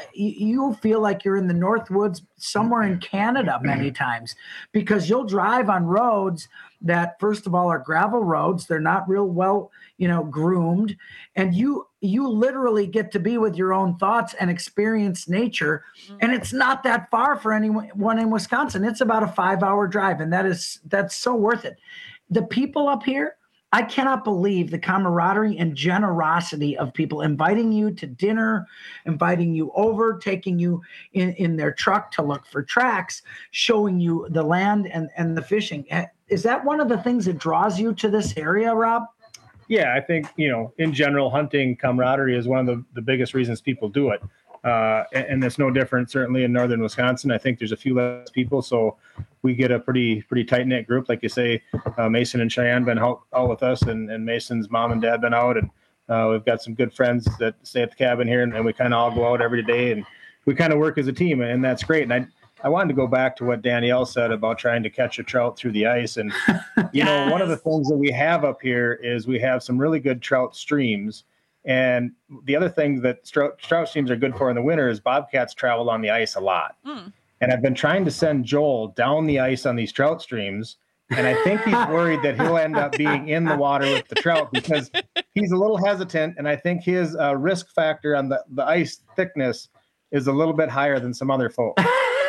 you're in the North Woods somewhere in Canada many times, because you'll drive on roads that, first of all, are gravel roads. They're not real well, groomed. And you literally get to be with your own thoughts and experience nature. And it's not that far for anyone in Wisconsin. It's about a 5-hour drive. And that's so worth it. The people up here, I cannot believe the camaraderie and generosity of people inviting you to dinner, inviting you over, taking you in their truck to look for tracks, showing you the land and the fishing. Is that one of the things that draws you to this area, Rob? Yeah, I think, in general, hunting camaraderie is one of the biggest reasons people do it. And it's no different, certainly in northern Wisconsin. I think there's a few less people, so we get a pretty tight-knit group. Like you say, Mason and Cheyenne been out with us, and Mason's mom and dad been out, and we've got some good friends that stay at the cabin here, and we kind of all go out every day, and we kind of work as a team, and that's great. And I wanted to go back to what Danielle said about trying to catch a trout through the ice. And, you know, one of the things that we have up here is we have some really good trout streams. And the other thing that trout streams are good for in the winter is bobcats travel on the ice a lot. And I've been trying to send Joel down the ice on these trout streams. And I think he's worried that he'll end up being in the water with the trout because he's a little hesitant. And I think his risk factor on the ice thickness is a little bit higher than some other folks.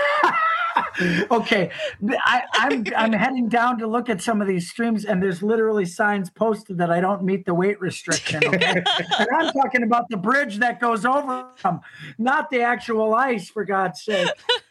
Okay, I'm heading down to look at some of these streams, and there's literally signs posted that I don't meet the weight restriction. Okay, and I'm talking about the bridge that goes over them, not the actual ice, for God's sake.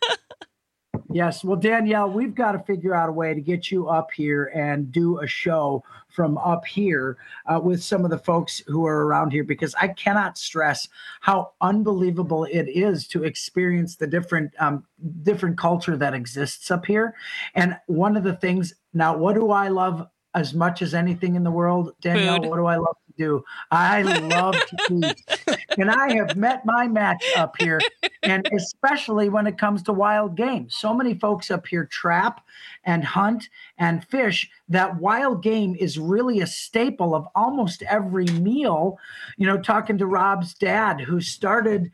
Yes, well, Danielle, we've got to figure out a way to get you up here and do a show from up here with some of the folks who are around here, because I cannot stress how unbelievable it is to experience the different culture that exists up here. And one of the things, now, what do I love as much as anything in the world, Danielle? Food. What do I love to do? I love to eat. And I have met my match up here, and especially when it comes to wild game. So many folks up here trap and hunt and fish that wild game is really a staple of almost every meal. You know, talking to Rob's dad, who started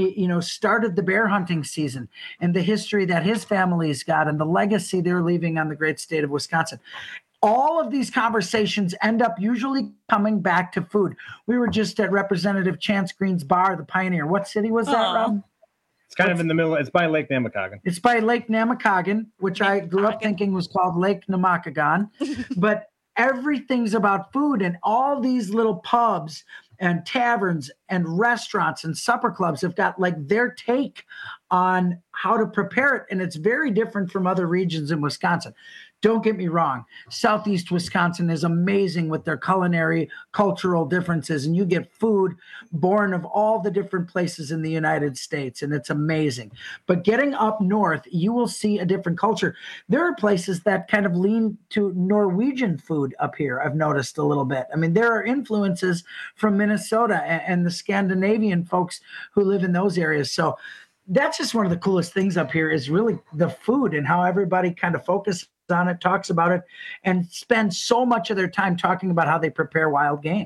the bear hunting season, and the history that his family's got and the legacy they're leaving on the great state of Wisconsin. All of these conversations end up usually coming back to food. We were just at Representative Chance Green's bar, the Pioneer. What city was that, Rob? It's kind of in the middle. It's by Lake Namakagon. It's by Lake Namakagon, which I grew up thinking was called Lake Namakagon. But everything's about food, and all these little pubs and taverns and restaurants and supper clubs have got like their take on how to prepare it. And it's very different from other regions in Wisconsin. Don't get me wrong. Southeast Wisconsin is amazing with their culinary, cultural differences, and you get food born of all the different places in the United States, and it's amazing. But getting up north, you will see a different culture. There are places that kind of lean to Norwegian food up here, I've noticed a little bit. I mean, there are influences from Minnesota and the Scandinavian folks who live in those areas. So that's just one of the coolest things up here is really the food and how everybody kind of focuses on it, talks about it, and spend so much of their time talking about how they prepare wild game.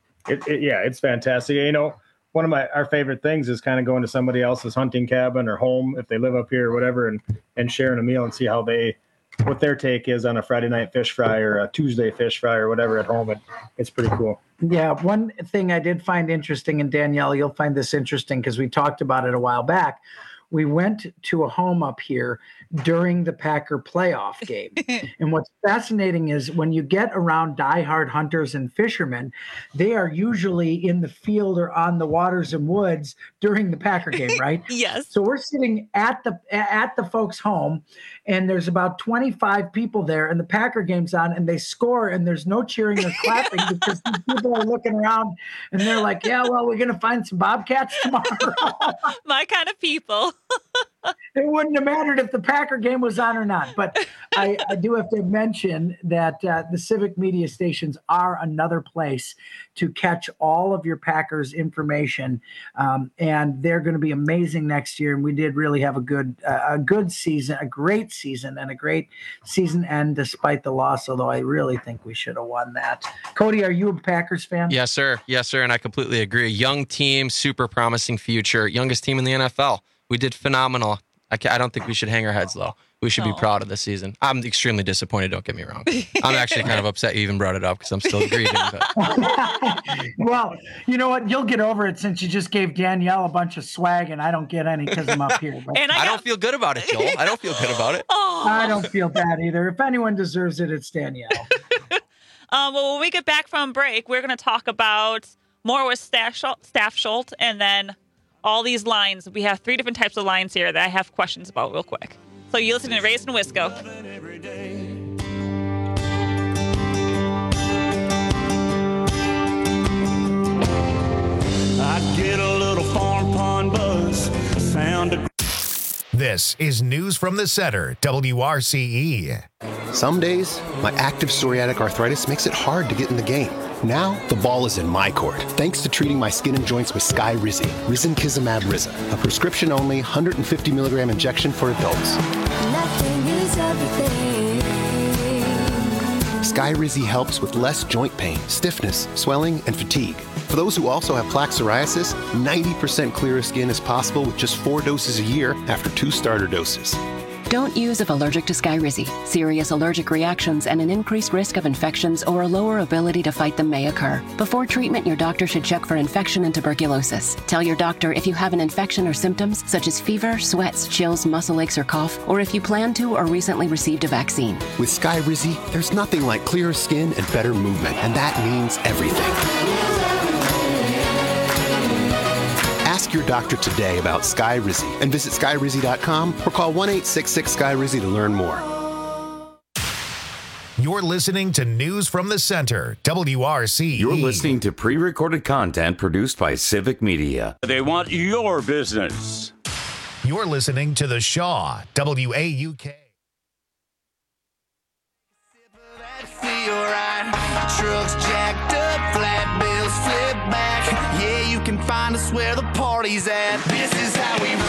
It's fantastic. You know, one of our favorite things is kind of going to somebody else's hunting cabin or home if they live up here or whatever, and sharing a meal and see what their take is on a Friday night fish fry or a Tuesday fish fry or whatever at home. It's pretty cool. Yeah, one thing I did find interesting, and Danielle, you'll find this interesting because we talked about it a while back. We went to a home up here during the Packer playoff game. And what's fascinating is when you get around diehard hunters and fishermen, they are usually in the field or on the waters and woods during the Packer game, right? Yes. So we're sitting at the folks' home, and there's about 25 people there, and the Packer game's on, and they score, and there's no cheering or clapping because these people are looking around, and they're like, yeah, well, we're going to find some bobcats tomorrow. My kind of people. It wouldn't have mattered if the Packer game was on or not. But I do have to mention that the Civic Media stations are another place to catch all of your Packers information. And they're going to be amazing next year. And we did really have a good season, a great season, and a great season end despite the loss, although I really think we should have won that. Cody, are you a Packers fan? Yes, sir. Yes, sir. And I completely agree. Young team, super promising future, youngest team in the NFL. We did phenomenal. I don't think we should hang our heads low. We should be proud of this season. I'm extremely disappointed, don't get me wrong. I'm actually kind of upset you even brought it up because I'm still grieving. But. Well, you know what? You'll get over it since you just gave Danielle a bunch of swag and I don't get any because I'm up here. But. And I don't feel good about it, Joel. I don't feel good about it. I don't feel bad either. If anyone deserves it, it's Danielle. Well, when we get back from break, we're going to talk about more with Staff Schultz and then all these lines. We have 3 different types of lines here that I have questions about real quick. So you listen to Raised in Wisco. I get a little farm pond buzz This is News from the Center, WRCE. Some days, my active psoriatic arthritis makes it hard to get in the game. Now, the ball is in my court, thanks to treating my skin and joints with Skyrizi, Risankizumab Riza, a prescription-only 150 milligram injection for adults. Skyrizi helps with less joint pain, stiffness, swelling, and fatigue. For those who also have plaque psoriasis, 90% clearer skin is possible with just 4 doses a year after 2 starter doses. Don't use if allergic to Skyrizi. Serious allergic reactions and an increased risk of infections or a lower ability to fight them may occur. Before treatment, your doctor should check for infection and tuberculosis. Tell your doctor if you have an infection or symptoms such as fever, sweats, chills, muscle aches, or cough, or if you plan to or recently received a vaccine. With Skyrizi, there's nothing like clearer skin and better movement, and that means everything. Ask your doctor today about Skyrizi and visit Skyrizi.com or call 1-866-SKYRIZI to learn more. You're listening to News from the Center, WRCE. You're listening to pre-recorded content produced by Civic Media. They want your business. You're listening to The Shaw, WAUK. Trucks jacked up, flat bills flip back. Yeah, you can find us where the party's at. This is how we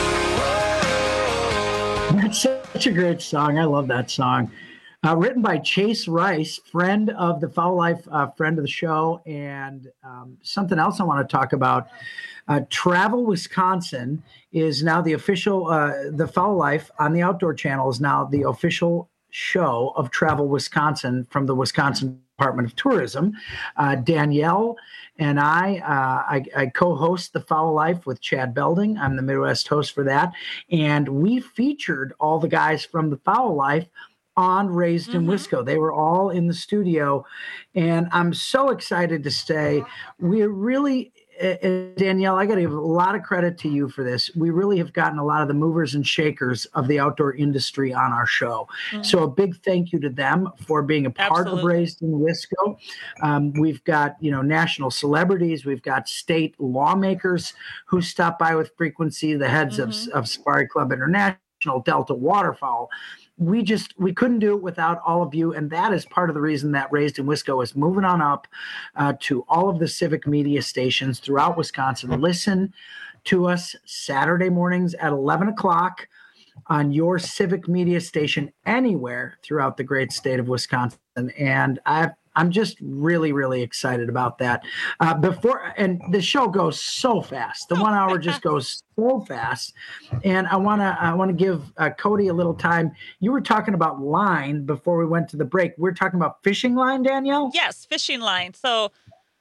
roll. That's such a great song. I love that song. Written by Chase Rice, friend of the Foul Life, friend of the show, and something else I want to talk about. Travel Wisconsin is now the official, the Foul Life on the Outdoor Channel is now the official show of Travel Wisconsin from the Wisconsin Department of Tourism. Danielle and I co-host The Foul Life with Chad Belding. I'm the Midwest host for that. And we featured all the guys from The Foul Life on Raised in Wisco. They were all in the studio. And I'm so excited to stay. We're really... Danielle, I got to give a lot of credit to you for this. We really have gotten a lot of the movers and shakers of the outdoor industry on our show. Mm-hmm. So a big thank you to them for being a part of Raised in Wisco. We've got, you know, national celebrities. We've got state lawmakers who stop by with frequency, the heads of Safari Club International, Delta Waterfowl. We couldn't do it without all of you. And that is part of the reason that Raised in Wisco is moving on up to all of the civic media stations throughout Wisconsin. Listen to us Saturday mornings at 11 o'clock on your civic media station anywhere throughout the great state of Wisconsin. And I'm just really, really excited about that. And the show goes so fast. The 1 hour just goes so fast. And I want to give Cody a little time. You were talking about line before we went to the break. We're talking about fishing line, Danielle? Yes, fishing line. So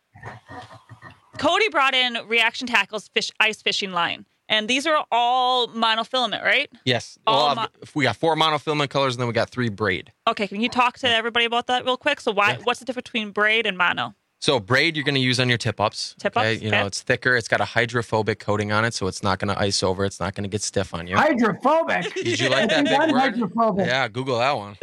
Cody brought in Reaction Tackle's ice fishing line. And these are all monofilament, right? Yes. We got 4 monofilament colors, and then we got 3 braid. Okay, can you talk to everybody about that real quick? So what's the difference between braid and mono? So braid you're going to use on your tip-ups. Tip-ups, You know, it's thicker. It's got a hydrophobic coating on it, so it's not going to ice over. It's not going to get stiff on you. Hydrophobic? Did you like that big word? Hydrophobic. Yeah, Google that one.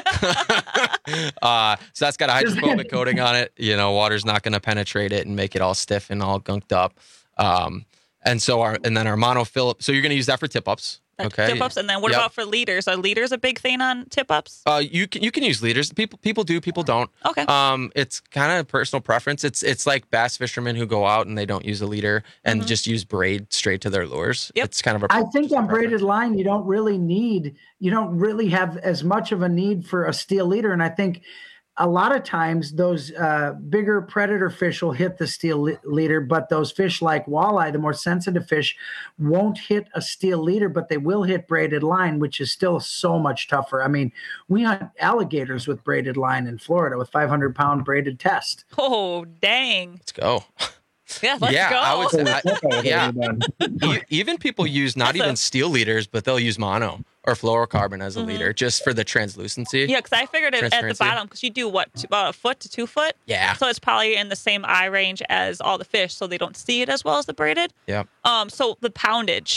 So that's got a hydrophobic coating on it. You know, water's not going to penetrate it and make it all stiff and all gunked up. And then our monofilament. So you're going to use that for tip-ups. Okay. Tip-ups. And then what about for leaders? Are leaders a big thing on tip-ups? You can use leaders. People do, people don't. Okay. It's kind of personal preference. It's like bass fishermen who go out and they don't use a leader and just use braid straight to their lures. Yep. It's kind of I think on braided line you don't really have as much of a need for a steel leader. And I think a lot of times those bigger predator fish will hit the steel leader, but those fish like walleye, the more sensitive fish, won't hit a steel leader, but they will hit braided line, which is still so much tougher. I mean, we hunt alligators with braided line in Florida with 500-pound braided test. Oh, dang. Let's go. Yeah, let's go. I would say even people use not even steel leaders, but they'll use mono or fluorocarbon as a leader just for the translucency. Yeah, because I figured it at the bottom, because you do about a foot to 2 foot? Yeah. So it's probably in the same eye range as all the fish, so they don't see it as well as the braided. Yeah. So the poundage,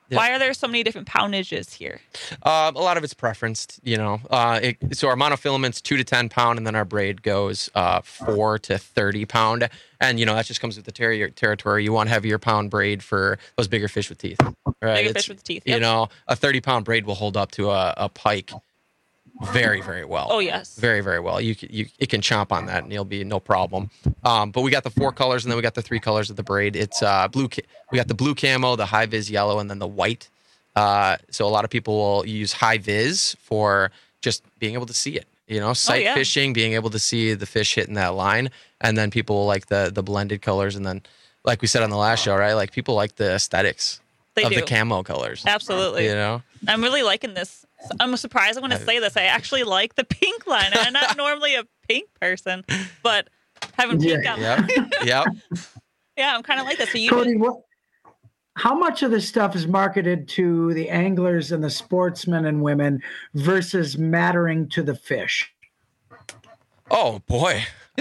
Why are there so many different poundages here? A lot of it's preferenced, so our monofilament's 2 to 10 pound, and then our braid goes 4 to 30 pound. And, that just comes with the territory. You want heavier pound braid for those bigger fish with teeth. Right? Bigger fish with teeth, yep. A 30 pound braid will hold up to a pike very, very well. Oh, yes. Very, very well. It can chomp on that and you'll be no problem. But we got the 4 colors and then we got the 3 colors of the braid. It's blue. We got the blue camo, the high vis yellow, and then the white. So a lot of people will use high vis for just being able to see it. Sight fishing, being able to see the fish hitting that line. And then people like the blended colors. And then, like we said on the last show, right? Like people like the aesthetics of the camo colors. Absolutely. I'm really liking this. I'm surprised I'm going to say this. I actually like the pink line. I'm not normally a pink person, but having pink on there. Yep. Yeah, I'm kind of like this. So Cody, how much of this stuff is marketed to the anglers and the sportsmen and women versus mattering to the fish? Oh, boy.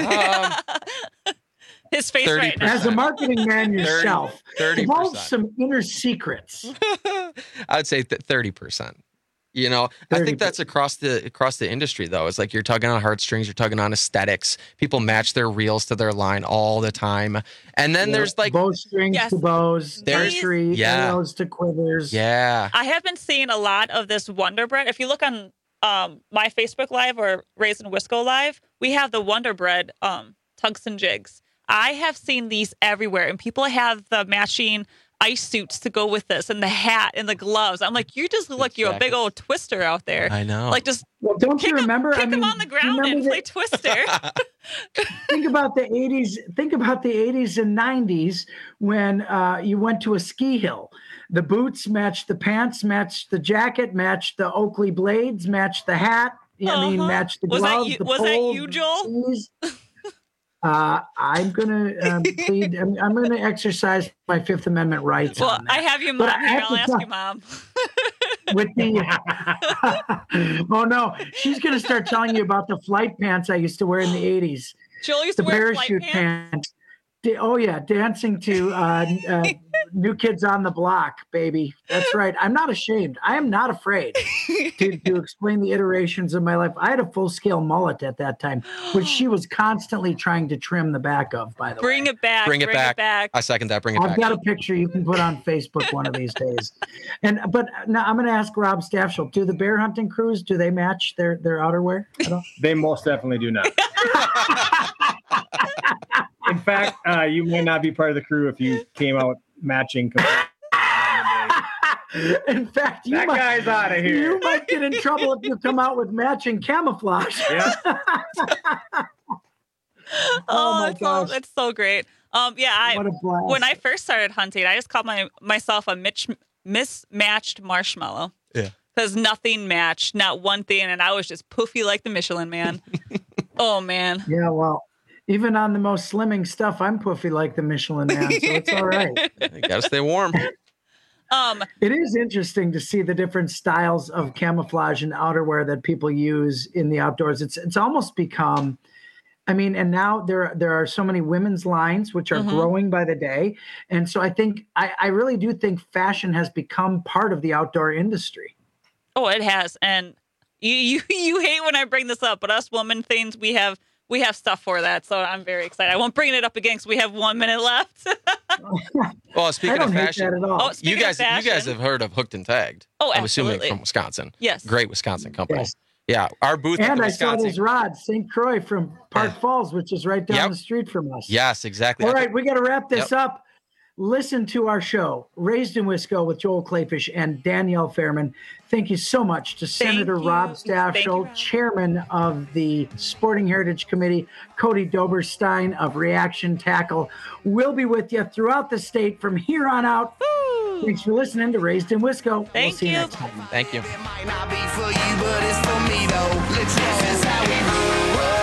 His face 30%. Right now. As a marketing man yourself, 30%. Divulge some inner secrets. I would say 30%. I think that's across the industry, though. It's like you're tugging on heartstrings, you're tugging on aesthetics. People match their reels to their line all the time. And then there's like bowstrings to bows, archery, arrows to quivers. Yeah. I have been seeing a lot of this Wonder Bread. If you look on my Facebook Live or Raised in Wisco Live, we have the Wonder Bread tugs and jigs. I have seen these everywhere, and people have the matching ice suits to go with this, and the hat and the gloves. I'm like, you just look like you're a big old twister out there. I know. Like, just don't you remember? Pick them on the ground and play twister. Think about the 80s. Think about the 80s and 90s when you went to a ski hill. The boots matched the pants, matched the jacket, matched the Oakley blades, matched the hat. Matched the gloves. Was that you, Joel? I'm gonna plead. I'm gonna exercise my Fifth Amendment rights. Well, I have your mom here. I'll ask your mom. With the oh no, she's gonna start telling you about the flight pants I used to wear in the '80s. Joel used to wear parachute flight pants. Oh yeah, dancing to New Kids on the Block, baby. That's right. I'm not ashamed. I am not afraid to explain the iterations of my life. I had a full-scale mullet at that time, which she was constantly trying to trim the back of, by the way. Bring it back. Bring it back. I second that. Bring it back. I've got a picture you can put on Facebook one of these days. But now I'm going to ask Rob Staffschulte, do the bear hunting crews, do they match their outerwear at all? They most definitely do not. In fact, you may not be part of the crew if you came out matching. In fact, guy's out of here. You might get in trouble if you come out with matching camouflage. Yeah. Oh, it's so great. When I first started hunting, I just called myself a mismatched marshmallow. Yeah. Because nothing matched, not one thing, and I was just poofy like the Michelin Man. Oh man. Yeah, well. Even on the most slimming stuff, I'm poofy like the Michelin Man, so it's all right. You gotta stay warm. It is interesting to see the different styles of camouflage and outerwear that people use in the outdoors. It's almost become, and now there are so many women's lines which are growing by the day, and so I really do think fashion has become part of the outdoor industry. Oh, it has, and you hate when I bring this up, but us women things we have stuff for that, so I'm very excited. I won't bring it up again because we have 1 minute left. Well, speaking of fashion, you guys have heard of Hooked and Tagged? Oh, I'm absolutely. assuming from Wisconsin. Yes. Great Wisconsin company. Yes. Yeah, our booth. And I saw those rods, St. Croix from Park Falls, which is right down the street from us. Yes, exactly. All right, we got to wrap this up. Listen to our show, Raised in Wisco with Joel Clayfish and Danielle Fairman. Thank you so much to Senator Rob Staffschulte, Chairman of the Sporting Heritage Committee, Cody Doberstein of Reaction Tackle. We'll be with you throughout the state from here on out. Woo! Thanks for listening to Raised in Wisco. We'll see you next time. Thank you. It might not be for you, but it's for me, though. Let's go. This is how we roll.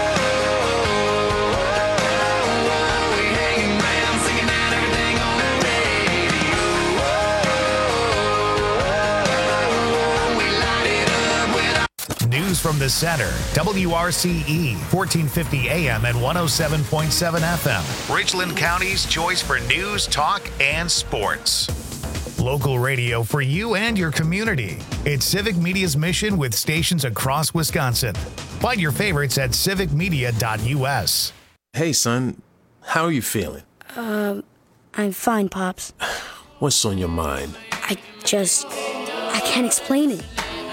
News from the center. WRCE, 1450 AM and 107.7 FM. Richland County's choice for news, talk, and sports. Local radio for you and your community. It's Civic Media's mission with stations across Wisconsin. Find your favorites at civicmedia.us. Hey, son. How are you feeling? I'm fine, Pops. What's on your mind? I can't explain it.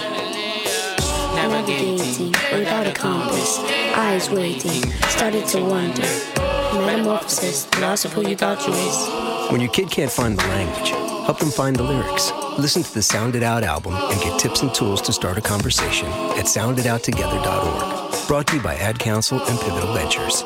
Navigating without a compass, eyes waiting, started to wonder. Metamorphosis, the loss of who you thought you was. When your kid can't find the language, help them find the lyrics. Listen to the Sound It Out album and get tips and tools to start a conversation at sounditouttogether.org. Brought to you by Ad Council and Pivotal Ventures.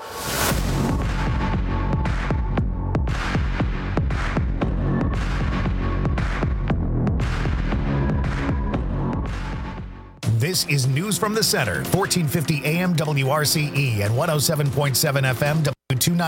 This is News from the Center, 1450 AM WRCE and 107.7 FM W29.